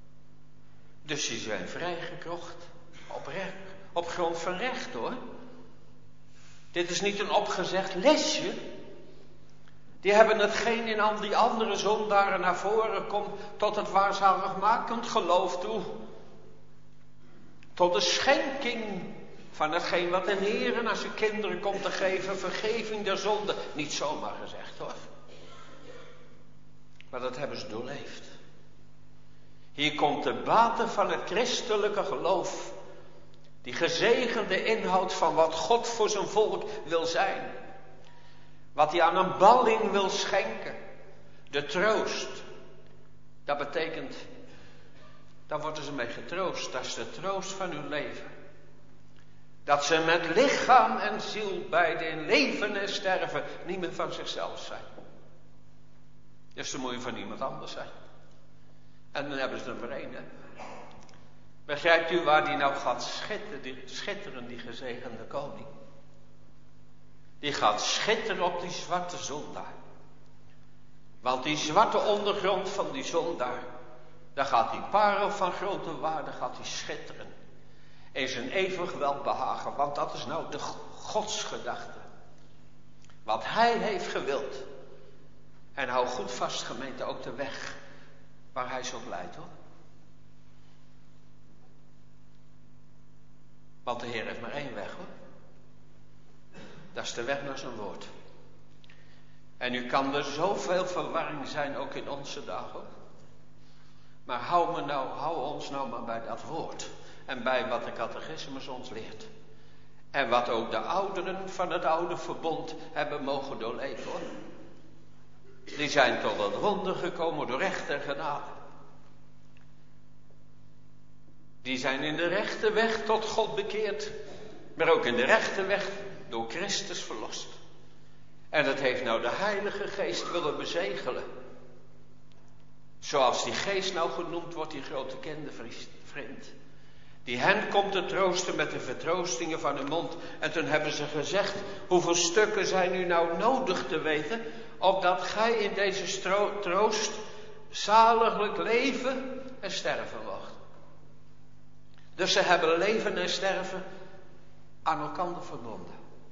Dus die zijn vrijgekocht op grond van recht hoor. Dit is niet een opgezegd lesje. Die hebben hetgeen in al die andere zondaren naar voren komt tot het waarzaligmakend geloof toe. Tot de schenking van hetgeen wat de Heer aan zijn kinderen komt te geven, vergeving der zonde. Niet zomaar gezegd hoor. Maar dat hebben ze doorleefd. Hier komt de bate van het christelijke geloof. Die gezegende inhoud van wat God voor zijn volk wil zijn. Wat hij aan een balling wil schenken. De troost. Dat betekent, daar worden ze mee getroost. Dat is de troost van hun leven. Dat ze met lichaam en ziel bij de leven en sterven niet meer van zichzelf zijn. Dus dan moet je van iemand anders zijn. En dan hebben ze er maar één. Hè? Begrijpt u waar die nou gaat schitteren, die gezegende koning? Die gaat schitteren op die zwarte zondaar. Want die zwarte ondergrond van die zondaar, daar gaat die parel van grote waarde, gaat die schitteren. In zijn eeuwig welbehagen, want dat is nou de godsgedachte. Wat hij heeft gewild. En hou goed vast, gemeente, ook de weg waar hij zo leidt hoor. Want de Heer heeft maar één weg hoor. Dat is de weg naar zijn woord. En nu kan er zoveel verwarring zijn, ook in onze dagen. Maar hou ons nou maar bij dat woord. En bij wat de catechismus ons leert. En wat ook de ouderen van het oude verbond hebben mogen doorleven hoor. Die zijn tot het wonder gekomen door recht en genade. Die zijn in de rechte weg tot God bekeerd. Maar ook in de rechte weg door Christus verlost. En dat heeft nou de Heilige Geest willen bezegelen. Zoals die geest nou genoemd wordt, die grote kende vriend. Die hen komt te troosten met de vertroostingen van hun mond. En toen hebben ze gezegd, hoeveel stukken zijn u nou nodig te weten, opdat gij in deze troost zaliglijk leven en sterven mocht. Dus ze hebben leven en sterven aan elkaar verbonden.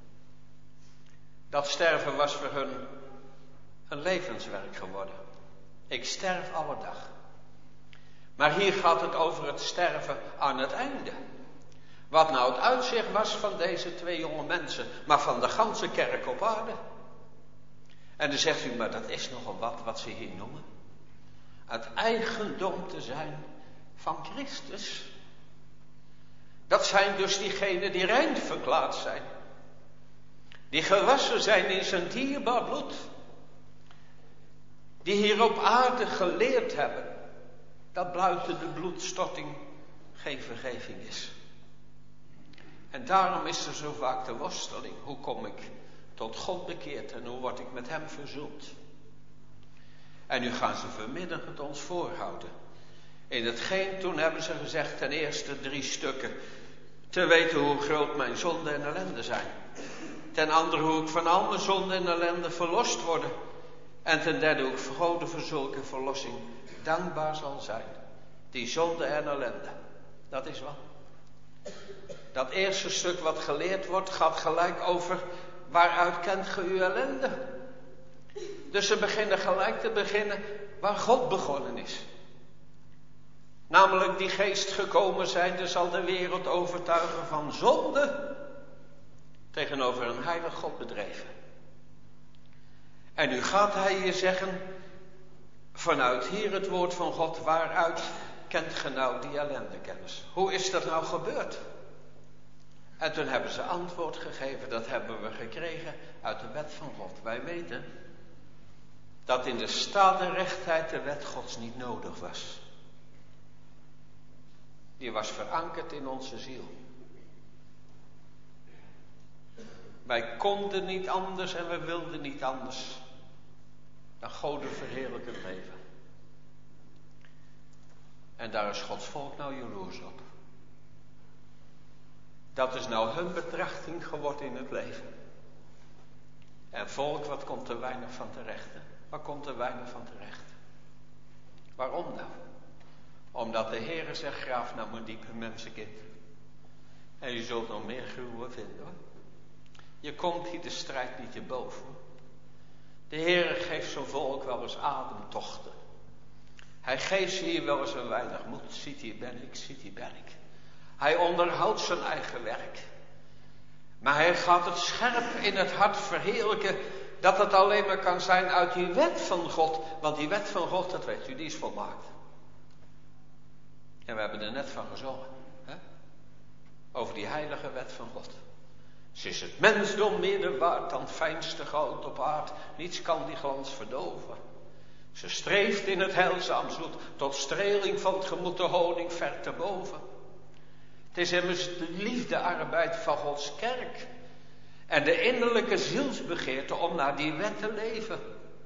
Dat sterven was voor hun een levenswerk geworden. Ik sterf alle dag. Maar hier gaat het over het sterven aan het einde. Wat nou het uitzicht was van deze twee jonge mensen, maar van de ganse kerk op aarde. En dan zegt u, maar dat is nogal wat ze hier noemen. Het eigendom te zijn van Christus. Dat zijn dus diegenen die rein verklaard zijn. Die gewassen zijn in zijn dierbaar bloed. Die hier op aarde geleerd hebben dat buiten de bloedstorting geen vergeving is. En daarom is er zo vaak de worsteling. Hoe kom ik tot God bekeerd en hoe word ik met hem verzoend. En nu gaan ze vanmiddag het ons voorhouden. In hetgeen toen hebben ze gezegd ten eerste 3 stukken. Te weten hoe groot mijn zonde en ellende zijn. Ten andere hoe ik van al mijn zonde en ellende verlost worden. En ten derde hoe ik God voor zulke verlossing dankbaar zal zijn. Die zonde en ellende. Dat is wat. Dat eerste stuk wat geleerd wordt gaat gelijk over waaruit kent ge uw ellende. Dus ze beginnen gelijk te beginnen waar God begonnen is. Namelijk die geest gekomen zijnde zal de wereld overtuigen van zonde tegenover een heilig God bedreven. En nu gaat hij je zeggen, vanuit hier het woord van God, waaruit kent ge nou die ellendekennis? Hoe is dat nou gebeurd? En toen hebben ze antwoord gegeven, dat hebben we gekregen uit de wet van God. Wij weten dat in de staat en rechtheid de wet Gods niet nodig was. Die was verankerd in onze ziel. Wij konden niet anders en we wilden niet anders dan God verheerlijkend leven. En daar is Gods volk nou jaloers op. Dat is nou hun betrachting geworden in het leven. En volk, wat komt er weinig van terecht? Hè? Waar komt er weinig van terecht? Waarom nou? Omdat de Heere zegt, graaf naar mijn diepe mensenkind. En je zult nog meer gruwen vinden hoor. Je komt hier de strijd niet te boven hoor. De Heere geeft zijn volk wel eens ademtochten. Hij geeft ze hier wel eens een weinig moed. Ziet hier ben ik, ziet hier ben ik. Hij onderhoudt zijn eigen werk. Maar hij gaat het scherp in het hart verheerlijken. Dat het alleen maar kan zijn uit die wet van God. Want die wet van God, dat weet u, die is volmaakt. En we hebben er net van gezongen. Hè? Over die heilige wet van God. Ze is het mensdom meer waard dan fijnste goud op aard. Niets kan die glans verdoven. Ze streeft in het heilzaam zoet. Tot streling van het gemoed de honing ver te boven. Het is immers de liefdearbeid van Gods kerk. En de innerlijke zielsbegeerte om naar die wet te leven.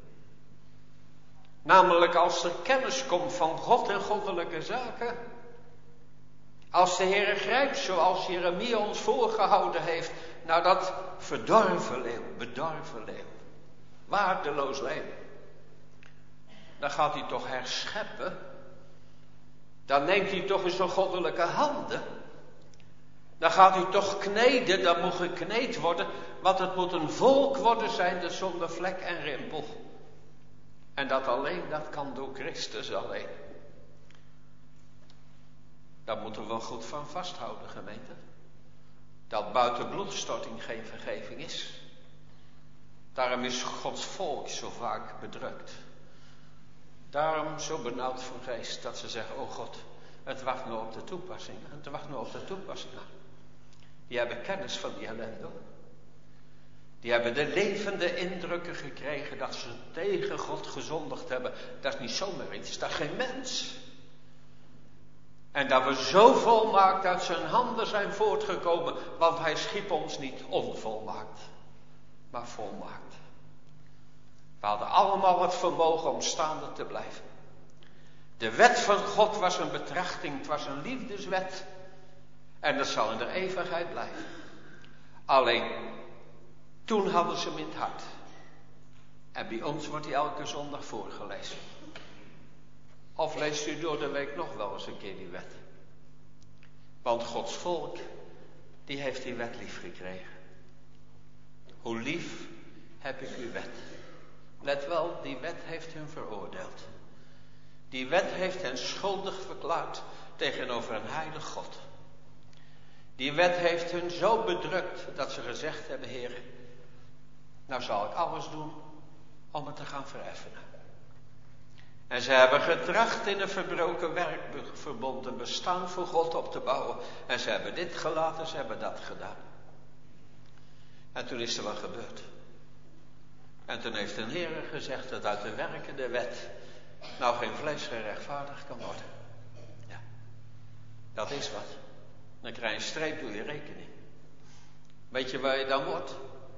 Namelijk als er kennis komt van God en goddelijke zaken. Als de Heer grijpt zoals Jeremia ons voorgehouden heeft. Naar dat verdorven leeuw, bedorven leeuw. Waardeloos leven. Dan gaat hij toch herscheppen. Dan neemt hij toch in zijn goddelijke handen. Dan gaat hij toch kneden, dan moet gekneed worden. Want het moet een volk worden zijnde zonder vlek en rimpel. En dat kan door Christus alleen. Daar moeten we goed van vasthouden, gemeente. Dat buiten bloedstorting geen vergeving is. Daarom is Gods volk zo vaak bedrukt. Daarom zo benauwd van geest dat ze zeggen, oh God, het wacht nou op de toepassing. Het wacht nou op de toepassing. Die hebben kennis van die ellende. Die hebben de levende indrukken gekregen dat ze tegen God gezondigd hebben. Dat is niet zomaar iets, dat is geen mens. En dat we zo volmaakt uit zijn handen zijn voortgekomen. Want hij schiep ons niet onvolmaakt, maar volmaakt. We hadden allemaal het vermogen om staande te blijven. De wet van God was een betrachting, het was een liefdeswet. En dat zal in de eeuwigheid blijven. Alleen, toen hadden ze hem in het hart. En bij ons wordt hij elke zondag voorgelezen. Of leest u door de week nog wel eens een keer die wet. Want Gods volk, die heeft die wet lief gekregen. Hoe lief heb ik uw wet. Let wel, die wet heeft hen veroordeeld. Die wet heeft hen schuldig verklaard tegenover een heilig God. Die wet heeft hun zo bedrukt dat ze gezegd hebben, Heer, nou zal ik alles doen om het te gaan vereffenen. En ze hebben getracht in een verbroken werkverbond een bestaan voor God op te bouwen. En ze hebben dit gelaten, ze hebben dat gedaan. En toen is er wat gebeurd. En toen heeft een Heer gezegd dat uit de werken der wet nou geen vlees gerechtvaardigd kan worden. Ja, dat is wat. Dan krijg je een streep door je rekening. Weet je waar je dan wordt?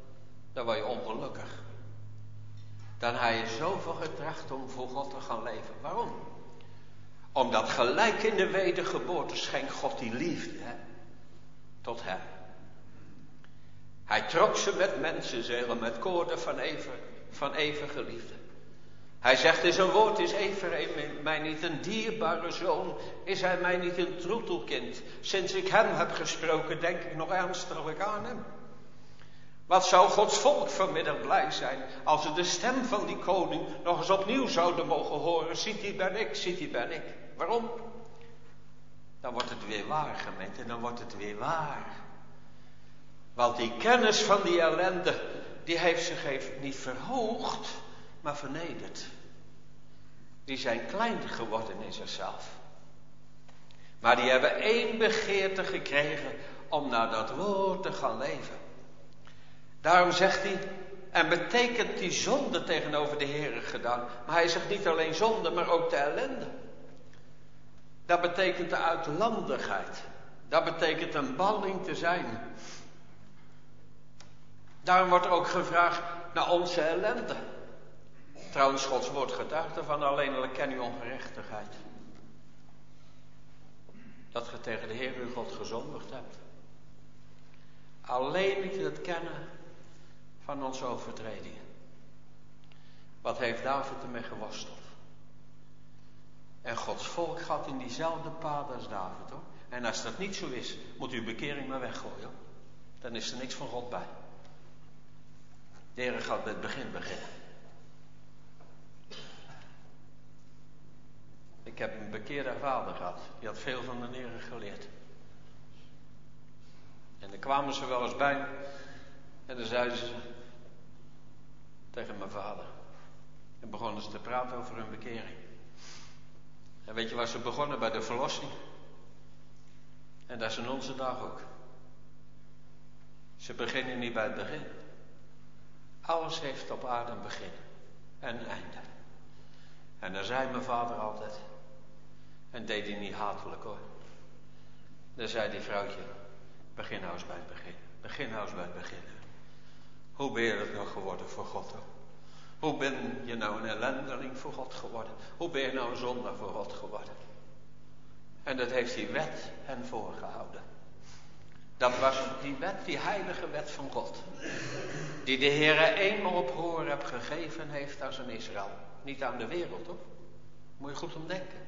dan word je ongelukkig. Dan heb je zoveel getracht om voor God te gaan leven. Waarom? Omdat gelijk in de wedergeboorte schenkt God die liefde tot hem. Hij trok ze met mensenzegel, met koorden van eeuwige liefde. Hij zegt in zijn woord, is Ephraim mij niet een dierbare zoon? Is hij mij niet een troetelkind? Sinds ik hem heb gesproken, denk ik nog ernstiglijk aan hem. Wat zou Gods volk vanmiddag blij zijn, als ze de stem van die koning nog eens opnieuw zouden mogen horen. Ziet, die ben ik, ziet, die ben ik. Waarom? Dan wordt het weer waar, gemeente, dan wordt het weer waar. Want die kennis van die ellende, die heeft zich even niet verhoogd, maar vernederd. Die zijn klein geworden in zichzelf. Maar die hebben één begeerte gekregen om naar dat woord te gaan leven. Daarom zegt hij, en betekent die zonde tegenover de Heere gedaan. Maar hij zegt niet alleen zonde, maar ook de ellende. Dat betekent de uitlandigheid. Dat betekent een balling te zijn. Daarom wordt er ook gevraagd naar onze ellende. Trouwens, Gods woord getuigt ervan, alleen ken uw ongerechtigheid. Dat je tegen de Heer uw God gezondigd hebt. Alleen niet het kennen van onze overtredingen. Wat heeft David ermee geworsteld? En Gods volk gaat in diezelfde paden als David, hoor. En als dat niet zo is, moet u bekering maar weggooien, hoor. Dan is er niks van God bij. De Heer gaat met het begin beginnen. Ik heb een bekeerde vader gehad. Die had veel van de Heer geleerd. En dan kwamen ze wel eens bij me. En dan zeiden ze tegen mijn vader. En begonnen ze te praten over hun bekering. En weet je waar ze begonnen? Bij de verlossing. En dat is in onze dag ook. Ze beginnen niet bij het begin. Alles heeft op aarde een begin en een einde. En dan zei mijn vader altijd. En deed hij niet hatelijk, hoor. Dan zei die vrouwtje. Begin nou eens bij het begin. Begin nou eens bij het begin. Hoe ben je het nou geworden voor God, hoor? Hoe ben je nou een ellendeling voor God geworden? Hoe ben je nou een zondaar voor God geworden? En dat heeft die wet hen voorgehouden. Dat was die wet, die heilige wet van God. Die de Heere eenmaal op Horeb gegeven heeft aan zijn Israël. Niet aan de wereld, hoor. Moet je goed om denken.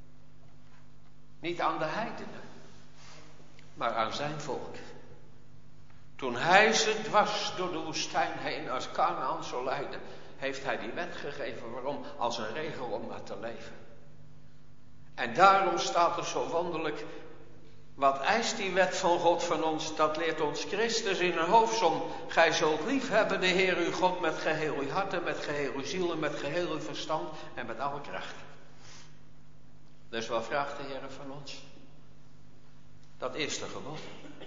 Niet aan de heidenen. Maar aan zijn volk. Toen hij ze dwars door de woestijn heen als Kanaan zou leiden, heeft hij die wet gegeven. Waarom? Als een regel om naar te leven. En daarom staat er zo wonderlijk. Wat eist die wet van God van ons? Dat leert ons Christus in een hoofdsom. Gij zult lief hebben de Heer uw God met geheel uw hart en met geheel uw ziel en met geheel uw verstand en met alle kracht. Dus wat vraagt de Heer van ons? Dat eerste gebod.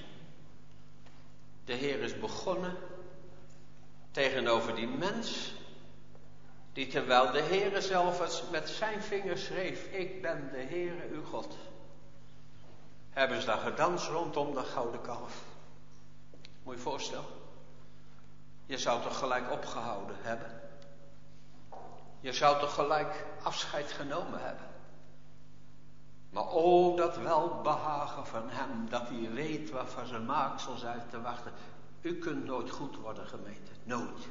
De Heer is begonnen tegenover die mens, die terwijl de Heer zelf met zijn vinger schreef, ik ben de Heer uw God. Hebben ze daar gedanst rondom dat gouden kalf. Moet je je voorstellen. Je zou toch gelijk opgehouden hebben. Je zou toch gelijk afscheid genomen hebben. Maar o, dat welbehagen van hem, dat hij weet waarvan zijn maaksels uit te wachten. U kunt nooit goed worden, gemeente. Nooit.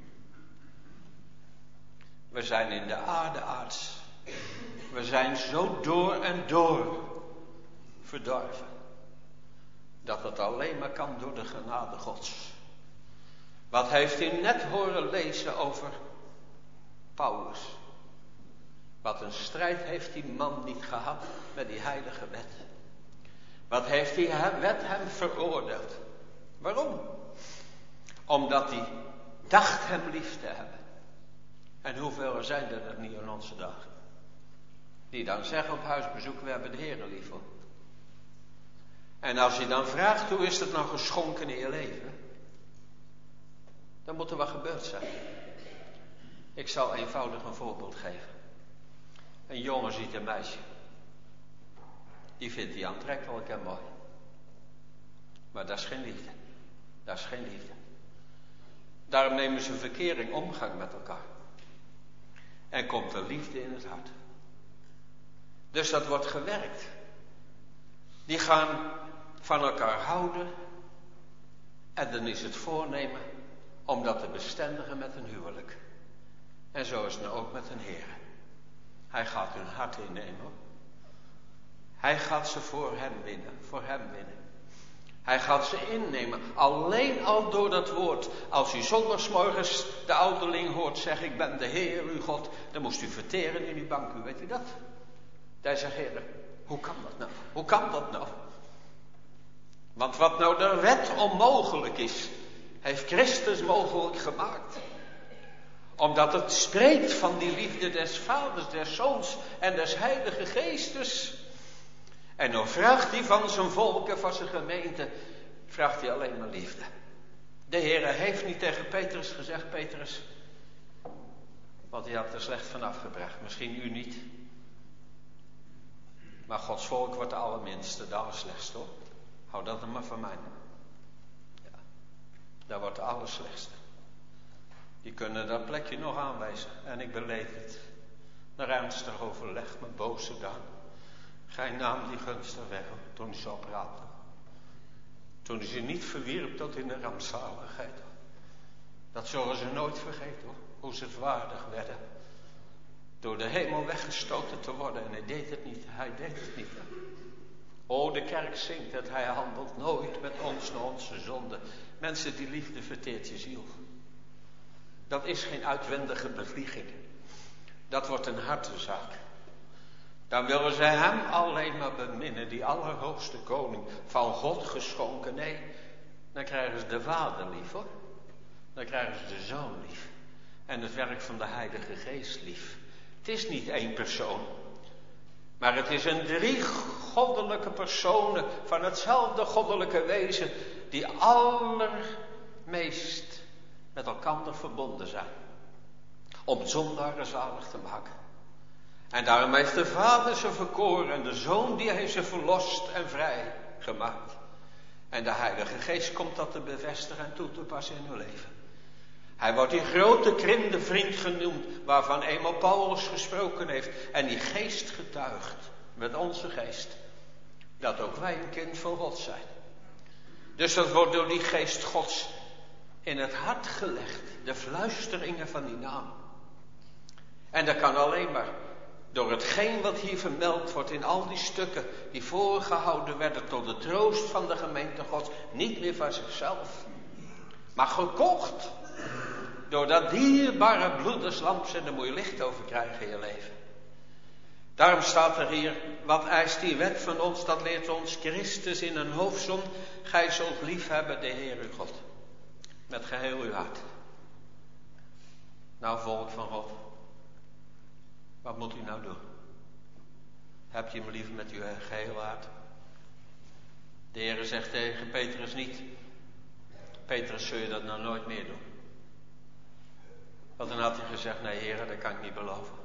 We zijn in de aarde aards. We zijn zo door en door verdorven. Dat het alleen maar kan door de genade Gods. Wat heeft u net horen lezen over Paulus? Wat een strijd heeft die man niet gehad met die heilige wet. Wat heeft die wet hem veroordeeld? Waarom? Omdat hij dacht hem lief te hebben. En hoeveel er zijn er niet in onze dagen? Die dan zeggen op huisbezoek, we hebben de Heer lief, hoor. En als je dan vraagt, hoe is het nou geschonken in je leven? Dan moet er wat gebeurd zijn. Ik zal eenvoudig een voorbeeld geven. Een jongen ziet een meisje. Die vindt hij aantrekkelijk en mooi. Maar dat is geen liefde. Dat is geen liefde. Daarom nemen ze verkering omgang met elkaar. En komt er liefde in het hart. Dus dat wordt gewerkt. Die gaan van elkaar houden. En dan is het voornemen om dat te bestendigen met een huwelijk. En zo is het nou ook met een Heer. Hij gaat hun hart innemen. Hij gaat ze voor hem winnen. Hij gaat ze innemen. Alleen al door dat woord. Als u zondagsmorgens de ouderling hoort zeggen, ik ben de Heer uw God. Dan moest u verteren in uw bank. U weet u dat? Hij zegt, Heer, hoe kan dat nou? Hoe kan dat nou? Want wat nou de wet onmogelijk is, heeft Christus mogelijk gemaakt. Omdat het spreekt van die liefde des Vaders, des Zoons en des Heilige Geestes. En dan vraagt hij van zijn volken, van zijn gemeente, vraagt hij alleen maar liefde. De Heer heeft niet tegen Petrus gezegd, Petrus, want hij had er slecht van afgebracht. Misschien u niet. Maar Gods volk wordt de allerminste, de allerslechtste hoor. Hou dat er maar van mij. Ja, dat wordt de allerslechtste. Die kunnen dat plekje nog aanwijzen. En ik beleed het. Naar ernstig overleg, met boze dan. Gij naam die gunstig weg, toen hij zo praatte. Toen hij ze niet verwierp tot in de rampzaligheid. Dat zullen ze nooit vergeten hoor. Hoe ze het waardig werden. Door de hemel weggestoten te worden. En hij deed het niet. Hij deed het niet. O, de kerk zingt dat hij handelt nooit met ons naar onze zonde. Mensen, die liefde verteert je ziel. Dat is geen uitwendige bevlieging. Dat wordt een hartenzaak. Dan willen zij hem alleen maar beminnen, die allerhoogste koning, van God geschonken. Nee, dan krijgen ze de Vader lief hoor. Dan krijgen ze de Zoon lief. En het werk van de Heilige Geest lief. Het is niet één persoon. Maar het is een 3 goddelijke personen van hetzelfde goddelijke wezen, die allermeest met elkaar verbonden zijn. Om zondaren zalig te maken. En daarom heeft de Vader ze verkoren en de Zoon die heeft ze verlost en vrij gemaakt. En de Heilige Geest komt dat te bevestigen en toe te passen in hun leven. Hij wordt die grote krindenvriend genoemd, waarvan eenmaal Paulus gesproken heeft. En die geest getuigt, met onze geest, dat ook wij een kind van God zijn. Dus dat wordt door die geest Gods in het hart gelegd, de fluisteringen van die naam. En dat kan alleen maar door hetgeen wat hier vermeld wordt in al die stukken die voorgehouden werden tot de troost van de gemeente Gods. Niet meer van zichzelf, maar gekocht door dat dierbare bloed des lams, en daar moet je licht over krijgen in je leven. Daarom staat er hier, wat eist die wet van ons, dat leert ons Christus in een hoofdsom. Gij zult lief hebben de Heer uw God, met geheel uw hart. Nou volk van God, wat moet u nou doen? Heb je hem lief met uw geheel hart? De Heer zegt tegen Petrus niet, Petrus, zul je dat nou nooit meer doen? Want dan had hij gezegd, nee Heer, dat kan ik niet beloven.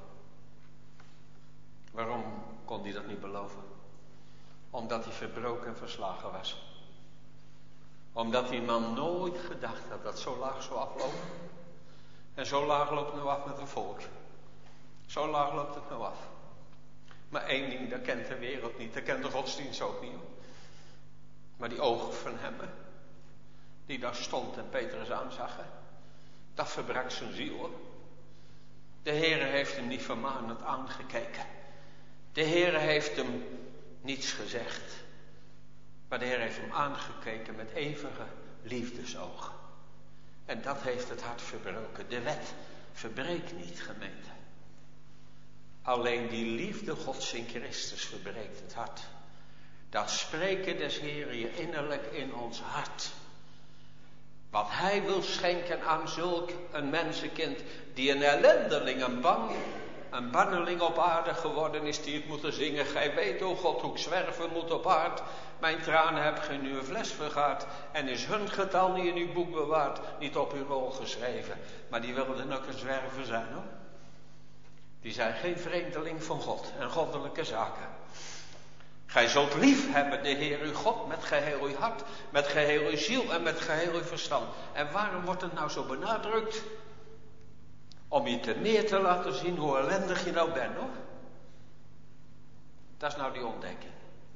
Waarom kon hij dat niet beloven? Omdat hij verbroken en verslagen was. Omdat die man nooit gedacht had dat zo laag zou aflopen. En zo laag loopt het nou af met een volk. Zo laag loopt het nou af. Maar één ding, dat kent de wereld niet. Dat kent de godsdienst ook niet. Maar die ogen van hem, die daar stond en Petrus aanzag, dat verbrak zijn ziel hoor. De Heere heeft hem niet vermanend aangekeken. De Heere heeft hem niets gezegd. Maar de Heer heeft hem aangekeken met eeuwige liefdesogen. En dat heeft het hart verbroken. De wet verbreekt niet, gemeente. Alleen die liefde Gods in Christus verbreekt het hart. Dat spreken des Heeren je innerlijk in ons hart. Wat hij wil schenken aan zulk een mensenkind die een ellendeling, een banneling op aarde geworden is, die het moeten zingen. Gij weet, o God, hoe ik zwerven moet op aard. Mijn tranen heb gij nu een fles vergaard. En is hun getal niet in uw boek bewaard, niet op uw rol geschreven. Maar die wilden ook een zwerver zijn hoor. Die zijn geen vreemdeling van God en goddelijke zaken. Gij zult lief hebben de Heer uw God met geheel uw hart, met geheel uw ziel en met geheel uw verstand. En waarom wordt het nou zo benadrukt? Om je te meer te laten zien hoe ellendig je nou bent, hoor. Dat is nou die ontdekking.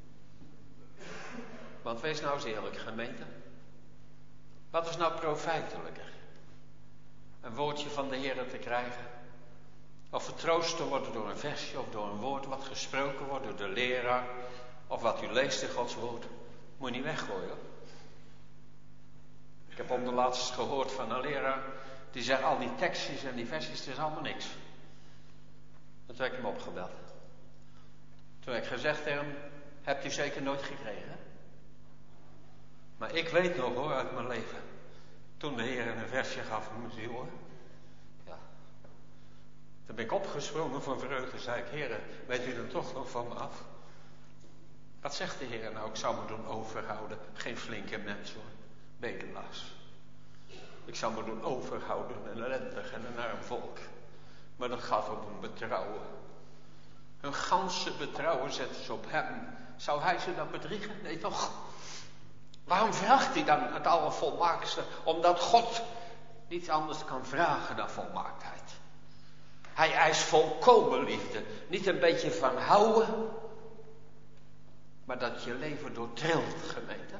Want wees nou eens eerlijk, gemeente. Wat is nou profijtelijker? Een woordje van de Heer te krijgen? Of vertroost te worden door een versje of door een woord wat gesproken wordt door de leraar? Of wat u leest in Gods woord? Moet je niet weggooien, hoor. Ik heb onderlaatst gehoord van een leraar die zegt al die tekstjes en die versjes, het is allemaal niks. Toen heb ik hem opgebeld. Toen heb ik gezegd tegen hem, hebt u zeker nooit gekregen? Maar ik weet nog, hoor, uit mijn leven. Toen de Heer een versje gaf in mijn ziel, hoor. Ja. Toen ben ik opgesprongen van vreugde. Zei ik, Heer, weet u er toch nog van me af? Wat zegt de Heer nou? Ik zou me doen overhouden. Geen flinke mens, hoor. Bedelaars. Ik zou me doen overhouden, een ellendig en een arm volk. Maar dat gaat op een betrouwen. Hun ganse betrouwen zetten ze op hem. Zou hij ze dan bedriegen? Nee, toch? Waarom vraagt hij dan het allervolmaaktste? Omdat God niets anders kan vragen dan volmaaktheid. Hij eist volkomen liefde. Niet een beetje van houden, maar dat je leven doortrilt, gemeente.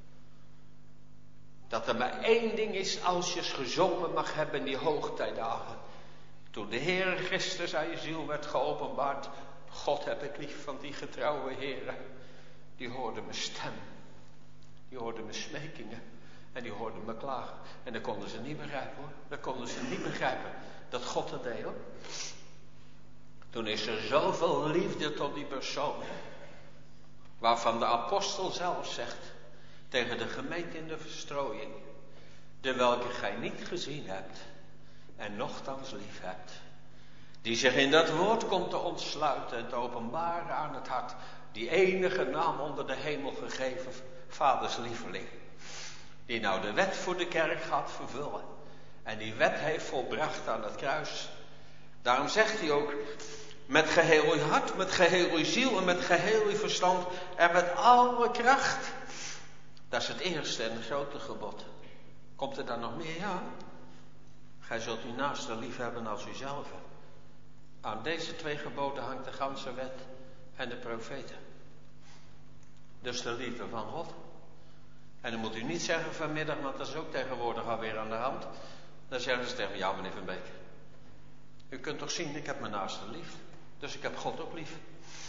Dat er maar één ding is als je gezongen mag hebben in die hoogtijdagen. Toen de Heer Christus aan je ziel werd geopenbaard. God heb ik lief van die getrouwe Heeren. Die hoorde mijn stem. Die hoorden mijn smekingen. En die hoorden me klagen. En dat konden ze niet begrijpen, hoor. Dat konden ze niet begrijpen. Dat God dat deed, hoor. Toen is er zoveel liefde tot die persoon. Waarvan de apostel zelf zegt. Tegen de gemeente in de verstrooiing. De welke gij niet gezien hebt. En nochtans lief hebt. Die zich in dat woord komt te ontsluiten. En te openbaren aan het hart. Die enige naam onder de hemel gegeven. Vaders lieveling. Die nou de wet voor de kerk gaat vervullen. En die wet heeft volbracht aan het kruis. Daarom zegt hij ook. Met geheel uw hart, met geheel uw ziel en met geheel uw verstand. En met alle kracht. Dat is het eerste en het grote gebod. Komt er dan nog meer? Ja. Gij zult uw naaste lief hebben als uzelf. Aan deze 2 geboden hangt de ganse wet en de profeten. Dus de liefde van God. En dan moet u niet zeggen vanmiddag, want dat is ook tegenwoordig alweer aan de hand. Dan zeggen ze tegen jou, meneer Van Beek. U kunt toch zien, ik heb mijn naaste lief. Dus ik heb God ook lief.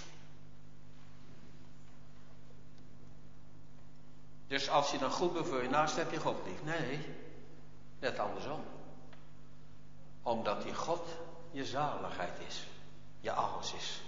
Dus als je dan goed bent voor je naast, heb je God lief. Nee, net andersom. Omdat die God je zaligheid is. Je alles is.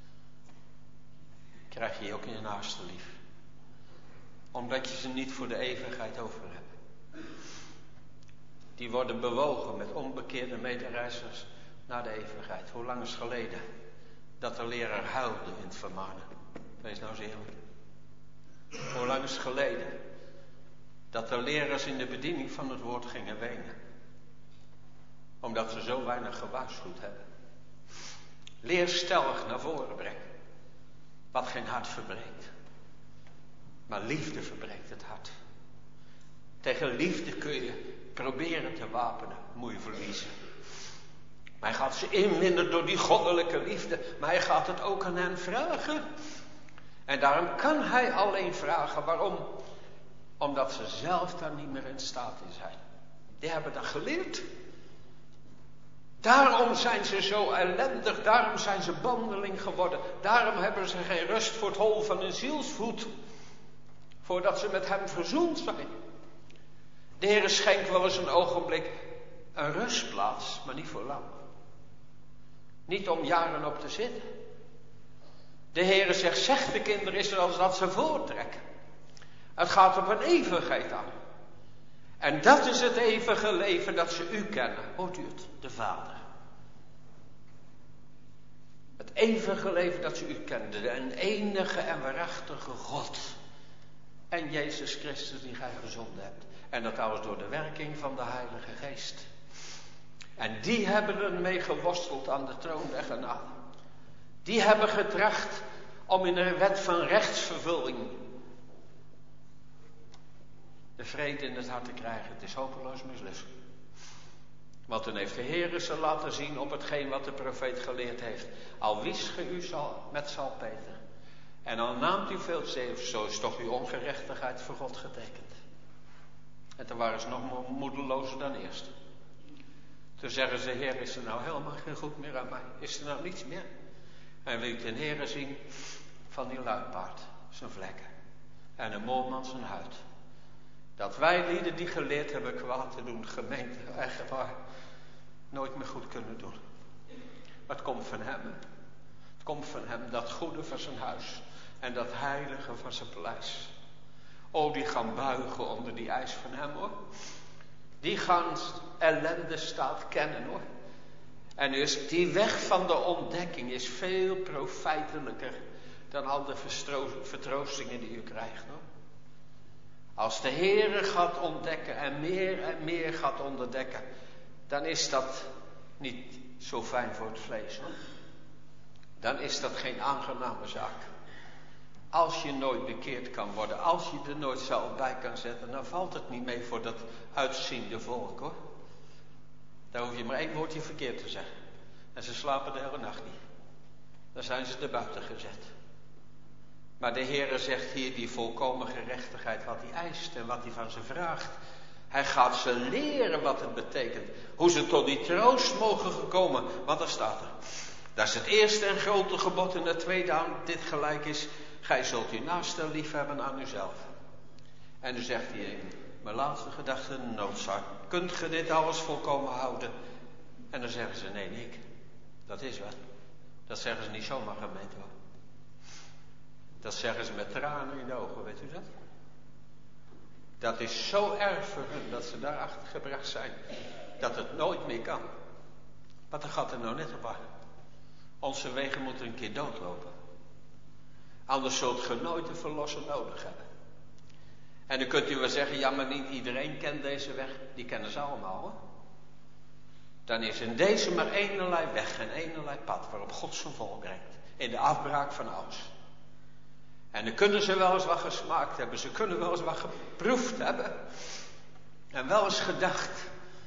Krijg je ook je naaste lief. Omdat je ze niet voor de eeuwigheid over hebt. Die worden bewogen met onbekeerde medereizigers naar de eeuwigheid. Hoe lang is het geleden dat de leraar huilde in het vermanen? Wees nou eens eerlijk. Hoe lang is het geleden dat de leraars in de bediening van het woord gingen wenen? Omdat ze zo weinig gewaarschuwd hebben. Leer stellig naar voren brengen. Wat geen hart verbreekt. Maar liefde verbreekt het hart. Tegen liefde kun je proberen te wapenen. Moet je verliezen. Maar hij gaat ze inwinnen door die goddelijke liefde. Maar hij gaat het ook aan hen vragen. En daarom kan hij alleen vragen. Waarom? Omdat ze zelf daar niet meer in staat in zijn. Die hebben dat geleerd. Daarom zijn ze zo ellendig. Daarom zijn ze bandeling geworden. Daarom hebben ze geen rust voor het hol van hun zielsvoet. Voordat ze met hem verzoend zijn. De Heer schenkt wel eens een ogenblik een rustplaats. Maar niet voor lang. Niet om jaren op te zitten. De Heer zegt, zeg de kinderen Israëls dat ze voortrekken. Het gaat op een eeuwigheid aan. En dat is het eeuwige leven dat ze u kennen. Hoort u het? De Vader. Het eeuwige leven dat ze u kenden. Een enige en waarachtige God. En Jezus Christus die gij gezonden hebt. En dat alles door de werking van de Heilige Geest. En die hebben ermee geworsteld aan de troon der genade. Die hebben getracht om in een wet van rechtsvervulling de vrede in het hart te krijgen. Het is hopeloos mislukt. Want toen heeft de Heere ze laten zien op hetgeen wat de profeet geleerd heeft. Al wist ge u met salpeter. En al naamt u veel zeef, zo is toch uw ongerechtigheid voor God getekend. En toen waren ze nog moedelozer dan eerst. Toen zeggen ze, Heer, is er nou helemaal geen goed meer aan mij? Is er nou niets meer? En wil ik de Heere zien van die luipaard, zijn vlekken. En een moorman zijn huid. Dat wij lieden die geleerd hebben kwaad te doen, gemeente, echt waar, nooit meer goed kunnen doen. Maar het komt van hem. Het komt van hem, dat goede van zijn huis. En dat heilige van zijn paleis. Oh, die gaan buigen onder die eis van hem, hoor. Die gaan ellende staat kennen, hoor. En dus die weg van de ontdekking is veel profijtelijker dan al de vertroostingen die u krijgt, hoor. Als de Heere gaat ontdekken en meer gaat ontdekken, dan is dat niet zo fijn voor het vlees, hoor. Dan is dat geen aangename zaak. Als je nooit bekeerd kan worden, als je er nooit zelf bij kan zetten, dan valt het niet mee voor dat uitziende volk, hoor. Daar hoef je maar één woordje verkeerd te zeggen. En ze slapen de hele nacht niet. Dan zijn ze er buiten gezet. Maar de Heere zegt hier die volkomen gerechtigheid wat hij eist en wat hij van ze vraagt. Hij gaat ze leren wat het betekent. Hoe ze tot die troost mogen gekomen. Want daar staat er. Dat is het eerste en grote gebod. En het tweede aan dit gelijk is. Gij zult uw naaste lief hebben aan uzelf. En dan zegt hij in mijn laatste gedachte, noodzaak. Kunt ge dit alles volkomen houden? En dan zeggen ze, nee, ik. Dat is wat. Dat zeggen ze niet zomaar, gemeente. Dat zeggen ze met tranen in de ogen, weet u dat? Dat is zo erg voor hun dat ze daarachter gebracht zijn. Dat het nooit meer kan. Want dan gaat er nou net op aan. Onze wegen moeten een keer doodlopen. Anders zult ge nooit een verlosser nodig hebben. En dan kunt u wel zeggen, ja, maar niet iedereen kent deze weg. Die kennen ze allemaal, hoor. Dan is in deze maar éénerlei weg en éénerlei pad waarop God zijn volk brengt. In de afbraak van alles. En dan kunnen ze wel eens wat gesmaakt hebben. Ze kunnen wel eens wat geproefd hebben. En wel eens gedacht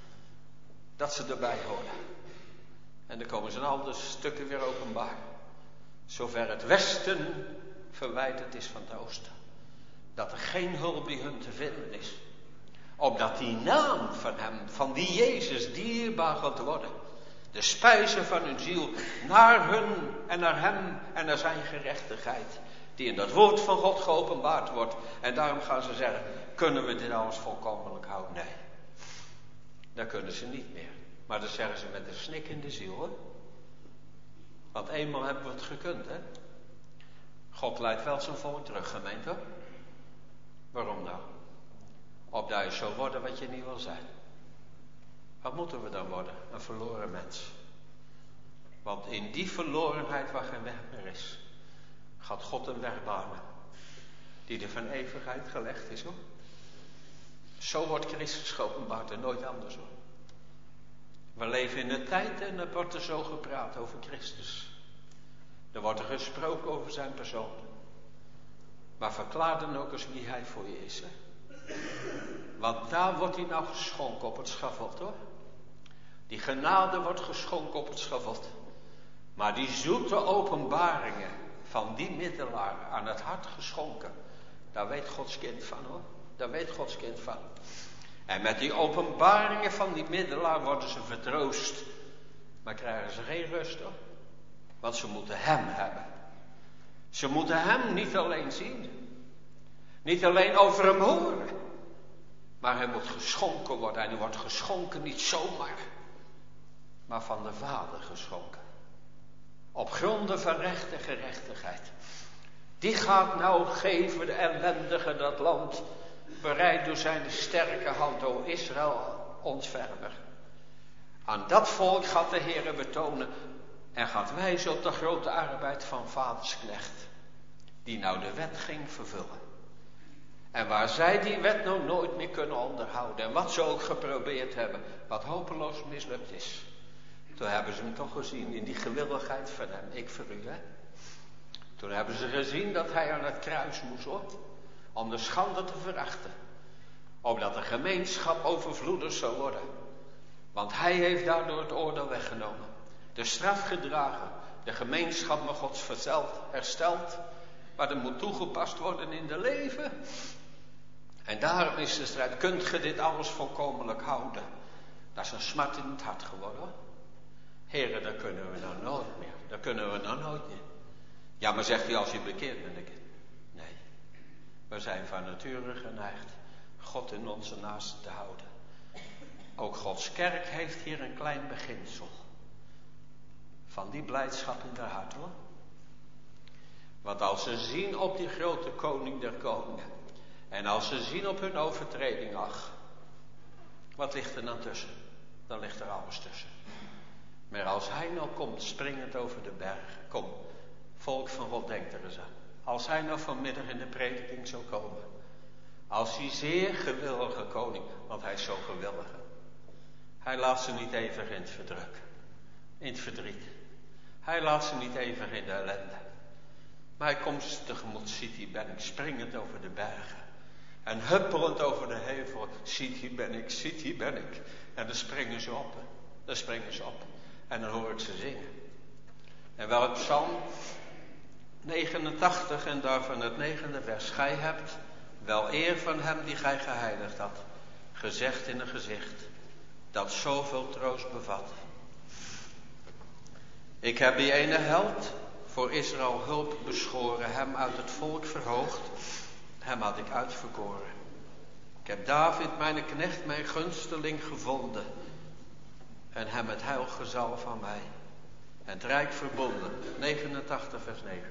dat ze erbij horen. En dan komen ze al de stukken weer openbaar. Zover het westen verwijderd is van het oosten. Dat er geen hulp bij hun te vinden is. Opdat die naam van hem, van die Jezus, dierbaar gaat worden. De spijze van hun ziel naar hun en naar hem en naar zijn gerechtigheid. Die in dat woord van God geopenbaard wordt. En daarom gaan ze zeggen, kunnen we dit alles volkomenlijk houden? Nee. Dat kunnen ze niet meer. Maar dat zeggen ze met een snik in de ziel, hoor. Want eenmaal hebben we het gekund, hè. God leidt wel zijn volk terug, gemeente. Waarom nou? Opdat je zou worden wat je niet wil zijn. Wat moeten we dan worden? Een verloren mens. Want in die verlorenheid waar geen weg meer is, gaat God een weg banen. Die er van eeuwigheid gelegd is, hoor. Zo wordt Christus geopenbaard en nooit anders, hoor. We leven in de tijd en er wordt er zo gepraat over Christus. Er wordt er gesproken over zijn persoon. Maar verklaar dan ook eens wie hij voor je is, hè. Want daar wordt hij nou geschonken op het schavot, hoor. Die genade wordt geschonken op het schavot. Maar die zoete openbaringen van die middelaar aan het hart geschonken. Daar weet Gods kind van, hoor. Daar weet Gods kind van. En met die openbaringen van die middelaar worden ze vertroost. Maar krijgen ze geen rust, hoor. Want ze moeten hem hebben. Ze moeten hem niet alleen zien. Niet alleen over hem horen. Maar hij moet geschonken worden. En hij wordt geschonken niet zomaar. Maar van de Vader geschonken. Op gronden van recht en gerechtigheid. Die gaat nou geven de ellendige dat land. Bereid door zijn sterke hand, o Israël, ontfermer. Aan dat volk gaat de Heere betonen. En gaat wijzen op de grote arbeid van vaders knecht. Die nou de wet ging vervullen. En waar zij die wet nou nooit meer kunnen onderhouden. En wat ze ook geprobeerd hebben. Wat hopeloos mislukt is. Toen hebben ze hem toch gezien in die gewilligheid van hem. Ik voor u, hè. Toen hebben ze gezien dat hij aan het kruis moest, hoor. Om de schande te verachten. Opdat de gemeenschap overvloedig zou worden. Want hij heeft daardoor het oordeel weggenomen. De straf gedragen. De gemeenschap met Gods hersteld. Maar dat moet toegepast worden in de leven. En daarom is de strijd. Kunt ge dit alles volkomenlijk houden? Dat is een smart in het hart geworden, hoor. Heren, dat kunnen we nou nooit meer. Dat kunnen we nou nooit meer. Ja, maar zegt u als je bekeerd bent? Nee. We zijn van nature geneigd God in onze naasten te houden. Ook Gods kerk heeft hier een klein beginsel. Van die blijdschap in haar hart, hoor. Want als ze zien op die grote koning der koningen. En als ze zien op hun overtreding, ach. Wat ligt er dan tussen? Dan ligt er alles tussen. Maar als hij nou komt springend over de bergen. Kom, volk van God, denk er eens aan. Als hij nou vanmiddag in de prediking zou komen. Als die zeer gewillige koning. Want hij is zo gewillig. Hij laat ze niet even in het verdruk. In het verdriet. Hij laat ze niet even in de ellende. Maar hij komt ze tegemoet. Ziet, hier ben ik springend over de bergen. En huppelend over de heuvel. Ziet, hier ben ik. Ziet, hier ben ik. En dan springen ze op. Dan springen ze op. En dan hoor ik ze zingen. En wel het Psalm 89 en daarvan het 9e vers. Gij hebt wel eer van hem die gij geheiligd had. Gezegd in een gezicht dat zoveel troost bevat. Ik heb die ene held voor Israël hulp beschoren. Hem uit het volk verhoogd. Hem had ik uitverkoren. Ik heb David, mijn knecht, mijn gunsteling gevonden. En hem het heil gezalfd van mij. En het rijk verbonden. 89 vers 9.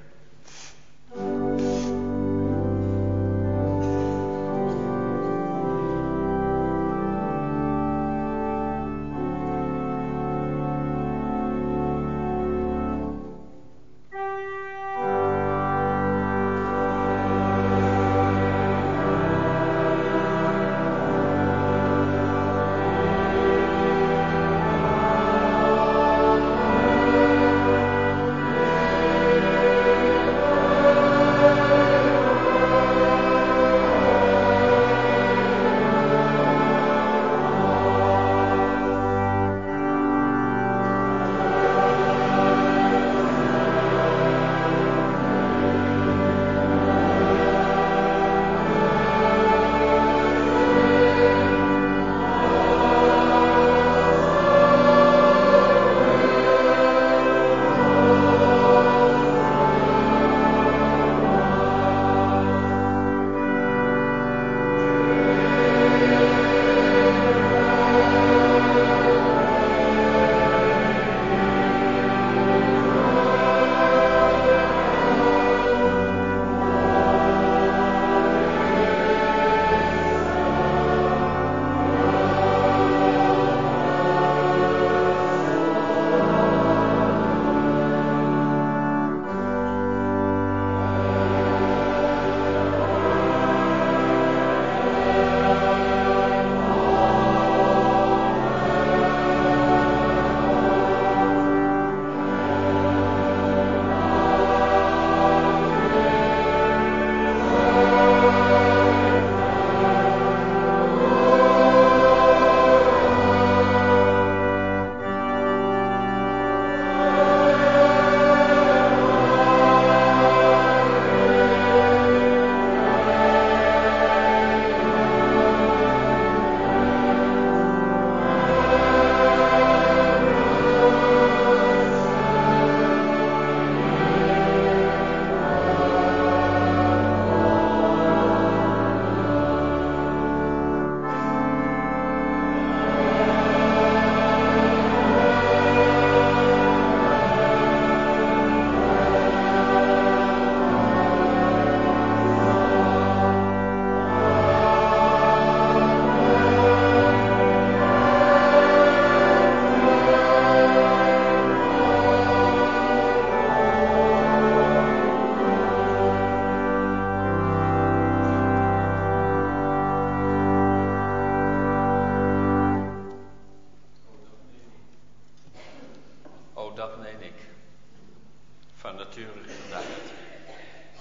van nature geneigd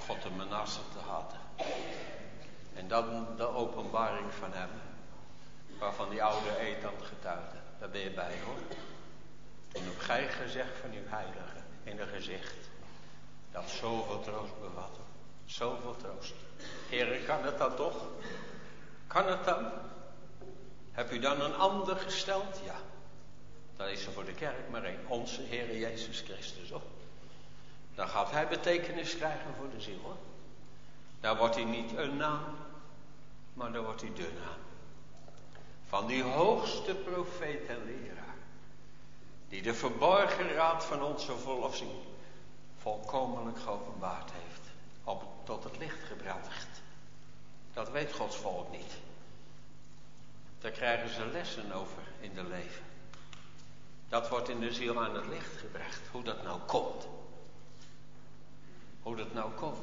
God de Manasse te haten. En dan de openbaring van hem, waarvan die oude Ethan getuigde. Daar ben je bij, hoor. Toen heb gij gezegd van uw heilige in een gezicht, dat zoveel troost bevat. Zoveel troost. Heere, kan het dan toch? Kan het dan? Heb u dan een ander gesteld? Ja. Dan is er voor de kerk maar één. Onze Heere Jezus Christus, hoor. Dan gaat hij betekenis krijgen voor de ziel, hoor. Dan wordt hij niet een naam, maar dan wordt hij de naam. Van die hoogste profeet en leraar. Die de verborgen raad van onze verlossing volkomenlijk geopenbaard heeft. Tot het licht gebracht. Dat weet Gods volk niet. Daar krijgen ze lessen over in de leven. Dat wordt in de ziel aan het licht gebracht. Hoe dat nou komt. Hoe dat nou komt.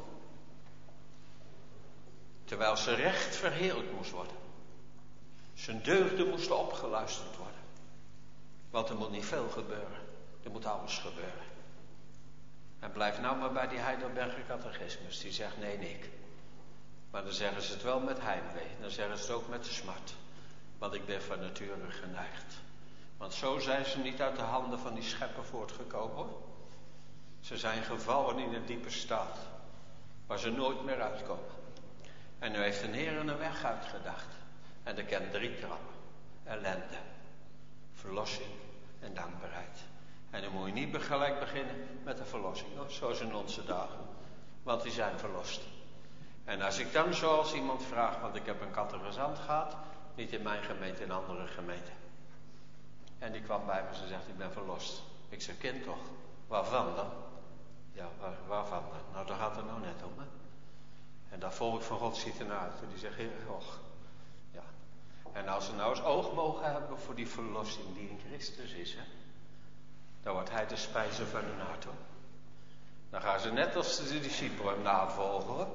Terwijl ze recht verheerlijkt moest worden. Zijn deugden moesten opgeluisterd worden. Want er moet niet veel gebeuren. Er moet alles gebeuren. En blijf nou maar bij die Heidelberger catechismus. Die zegt nee, ik. Maar dan zeggen ze het wel met heimwee. Dan zeggen ze het ook met de smart. Want ik ben van nature geneigd. Want zo zijn ze niet uit de handen van die schepper voortgekomen, hoor. Ze zijn gevallen in een diepe staat. Waar ze nooit meer uitkomen. En nu heeft een Heer een weg uitgedacht. En dat kent 3 trappen. Ellende. Verlossing en dankbaarheid. En dan moet je niet gelijk beginnen met de verlossing, hoor. Zoals in onze dagen. Want die zijn verlost. En als ik dan zoals iemand vraagt, want ik heb een catechisant gehad. Niet in mijn gemeente, in een andere gemeente. En die kwam bij me en ze zegt, ik ben verlost. Ik zeg, kind toch? Waarvan dan? Ja, waarvan dan? Nou, daar gaat het nou net om, hè. En dat volk van God ziet er naar uit. En die zegt, Heer, och. Ja. En als ze nou eens oog mogen hebben voor die verlossing die in Christus is, hè. Dan wordt hij de spijzer van hun hart, hoor. Dan gaan ze net als de discipelen hem navolgen, hoor.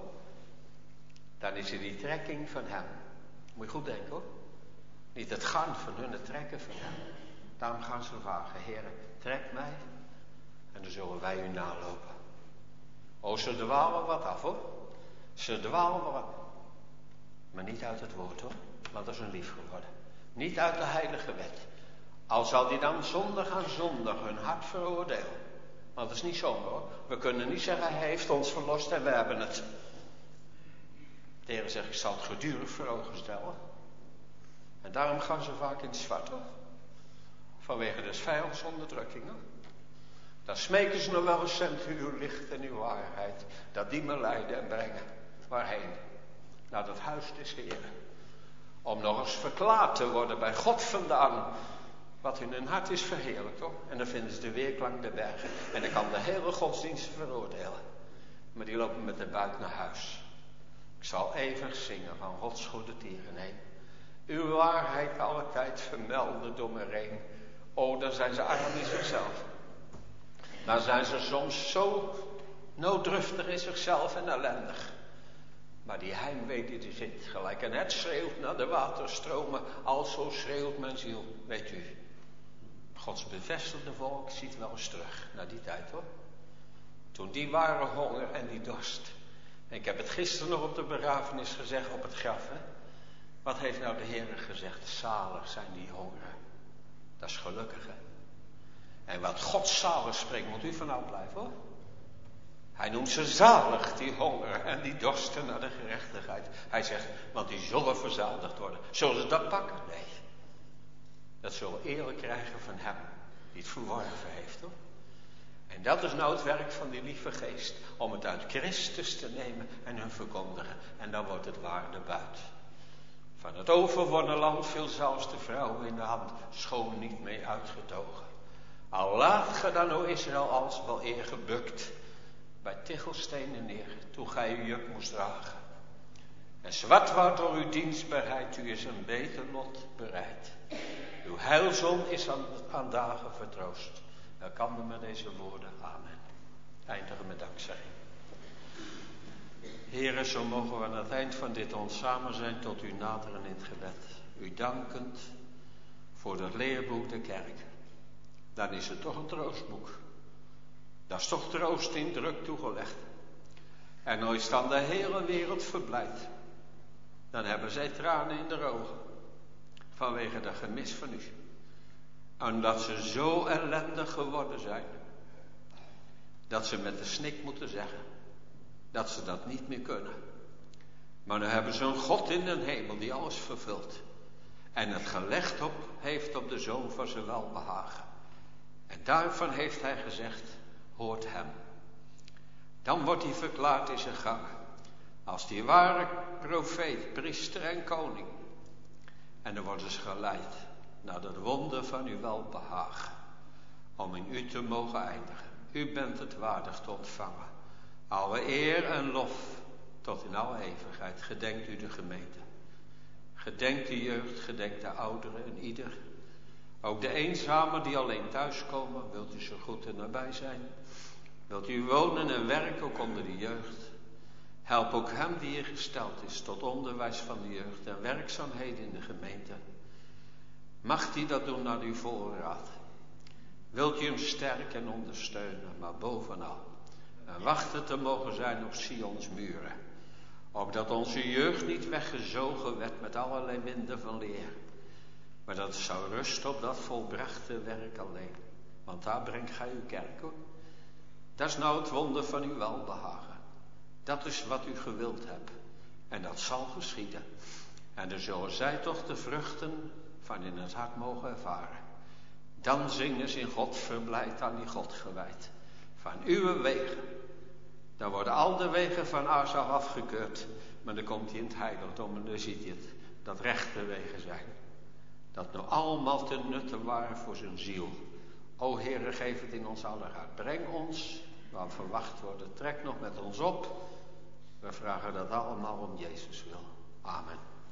Dan is er die trekking van hem. Moet je goed denken, hoor. Niet het gaan van hun, het trekken van hem. Daarom gaan ze vragen, Heer, trek mij. En dan zullen wij u nalopen. Oh, ze dwalen wat af, hoor. Ze dwalen wat. Maar niet uit het woord, hoor. Want dat is een lief geworden. Niet uit de heilige wet. Al zal die dan zondag aan zondag hun hart veroordelen. Want dat is niet zomaar, hoor. We kunnen niet zeggen, hij heeft ons verlost en we hebben het. De Heer zegt, ik zal het gedurig voor ogen stellen. En daarom gaan ze vaak in het zwart, hoor. Vanwege des vijands onderdrukking, hoor. Dan smeken ze nog wel eens, zendt u uw licht en uw waarheid. Dat die me leiden en brengen. Waarheen? Naar dat huis des Heeren. Om nog eens verklaard te worden bij God vandaan. Wat in hun hart is verheerlijkt, hoor. En dan vinden ze de weerklank der bergen. En dan kan de hele godsdienst veroordelen. Maar die lopen met de buik naar huis. Ik zal eeuwig zingen van Gods goede tierenheen. Uw waarheid alle tijd vermelden door me heen. Oh, dan zijn ze arm in zichzelf. Dan zijn ze soms zo nooddruftig in zichzelf en ellendig. Maar die heimwee die er zit, gelijk een hert schreeuwt naar de waterstromen, alzo schreeuwt mijn ziel, weet u. Gods bevestigde volk ziet wel eens terug naar die tijd, hoor. Toen die ware honger en die dorst. En ik heb het gisteren nog op de begrafenis gezegd, op het graf, hè. Wat heeft nou de Heer gezegd? Zalig zijn die hongeren. Dat is gelukkig, hè. En wat God zalig spreekt, moet u vanaf blijven, hoor. Hij noemt ze zalig, die honger en die dorsten naar de gerechtigheid. Hij zegt, want die zullen verzadigd worden. Zullen ze dat pakken? Nee. Dat zullen eerlijk krijgen van hem, die het verworven heeft, hoor. En dat is nou het werk van die lieve geest. Om het uit Christus te nemen en hun verkondigen. En dan wordt het waarde buit. Van het overwonnen land viel zelfs de vrouw in de hand. Schoon niet mee uitgetogen. Al laat ge dan, o Israël, als wel eer gebukt. Bij tichelstenen neer, toen gij uw juk moest dragen. En zwart wordt door uw dienstbaarheid, u is een beter lot bereid. Uw heilzon is aan dagen vertroost. Dan kan er met deze woorden, amen. Eindigen met dankzegging. Heere, zo mogen we aan het eind van dit ons samen zijn tot u naderen in het gebed. U dankend voor dat leerboek de kerk. Dan is het toch een troostboek. Dat is toch troost in druk toegelegd. En nooit is dan de hele wereld verblijd. Dan hebben zij tranen in de ogen. Vanwege dat gemis van u. Omdat ze zo ellendig geworden zijn. Dat ze met de snik moeten zeggen. Dat ze dat niet meer kunnen. Maar dan hebben ze een God in de hemel die alles vervult. En het gelegd heeft op de zoon van zijn welbehagen. En daarvan heeft hij gezegd, hoort hem. Dan wordt hij verklaard in zijn gang. Als die ware profeet, priester en koning. En dan worden ze geleid naar het wonder van uw welbehagen. Om in u te mogen eindigen. U bent het waardig te ontvangen. Alle eer en lof tot in alle eeuwigheid. Gedenkt u de gemeente. Gedenkt de jeugd, gedenkt de ouderen en ieder. Ook de eenzamen die alleen thuiskomen, wilt u zo goed er nabij zijn. Wilt u wonen en werken ook onder de jeugd. Help ook hem die hier gesteld is tot onderwijs van de jeugd en werkzaamheden in de gemeente. Mag hij dat doen naar uw voorraad. Wilt u hem sterken en ondersteunen, maar bovenal. En wachten te mogen zijn op Sions muren. Opdat onze jeugd niet weggezogen werd met allerlei winden van leer. Maar dat het zou rusten op dat volbrachte werk alleen. Want daar brengt gij uw kerk hoor. Dat is nou het wonder van uw welbehagen. Dat is wat u gewild hebt. En dat zal geschieden. En dan zullen zij toch de vruchten van in het hart mogen ervaren. Dan zingen ze in God verblijd aan die God gewijd. Van uw wegen. Dan worden al de wegen van Asaf afgekeurd. Maar dan komt hij in het heiligdom en dan ziet hij het. Dat rechte wegen zijn. Dat nou allemaal te nutten waren voor zijn ziel. O Heere, geef het in ons aller hart. Breng ons waar we verwacht worden. Trek nog met ons op. We vragen dat allemaal om Jezus wil. Amen.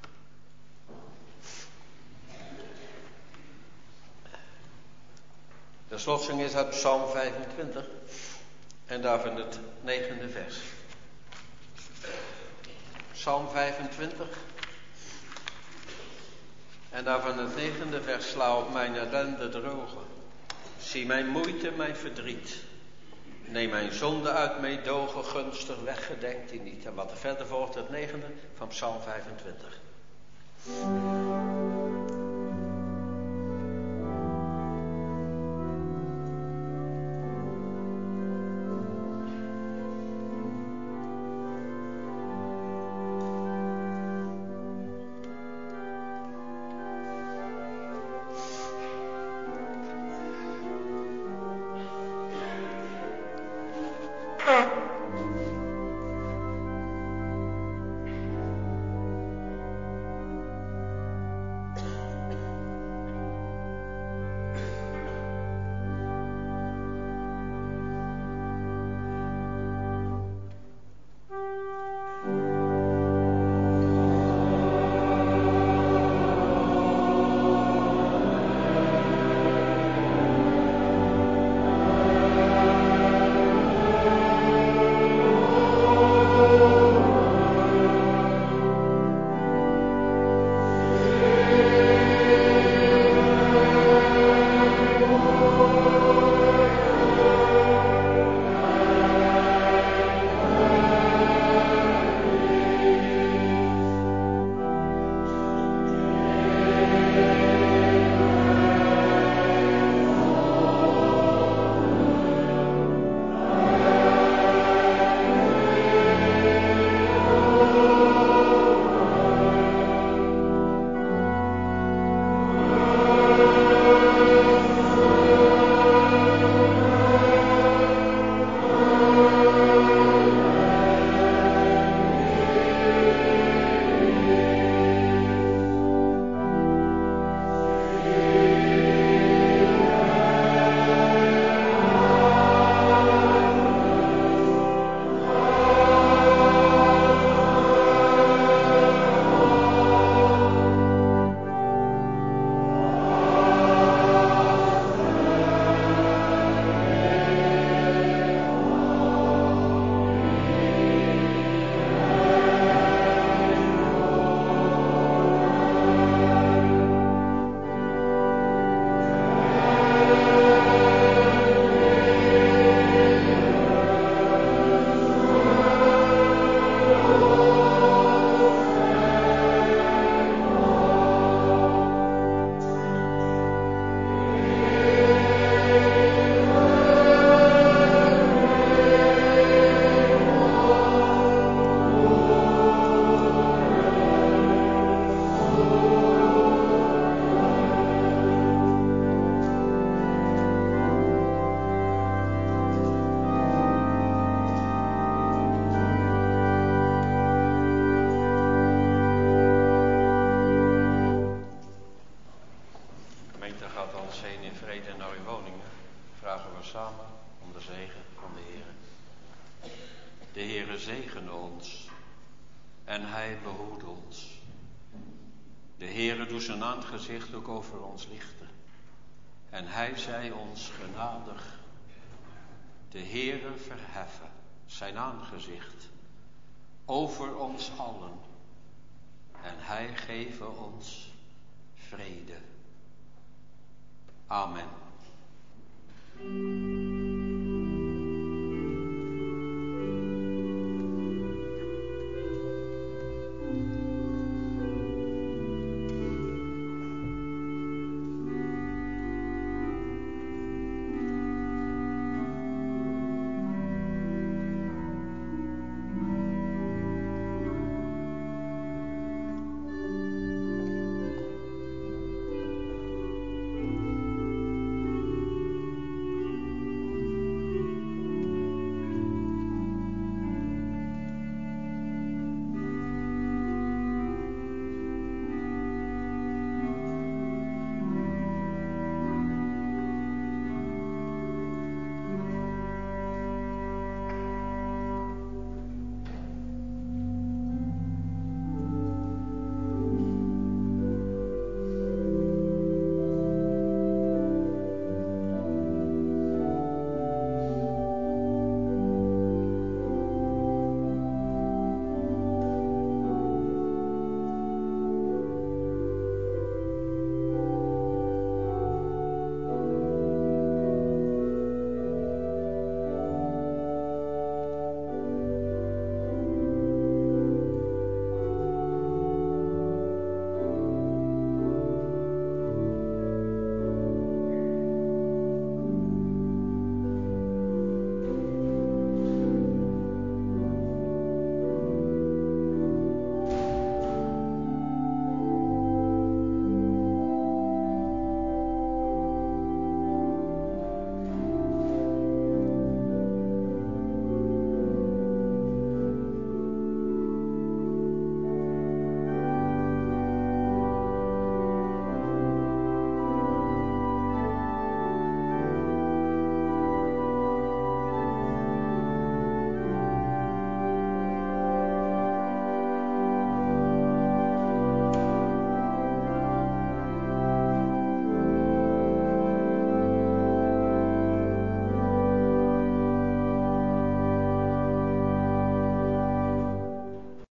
De slotzing is uit Psalm 25. En daarvan het 9e vers. Psalm 25. En daarvan het 9e vers. Sla op mijn ellende drogen. Zie mijn moeite, mijn verdriet. Neem mijn zonde uit meedogen, gunstig weg, gedenkt die niet. En wat er verder volgt, het 9e van Psalm 25. vragen we samen om de zegen van de Heer. De Heere zegene ons en Hij behoede ons. De Heere doet zijn aangezicht ook over ons lichten en Hij zij ons genadig. De Heere verheffen zijn aangezicht over ons allen en Hij geven ons vrede. Amen.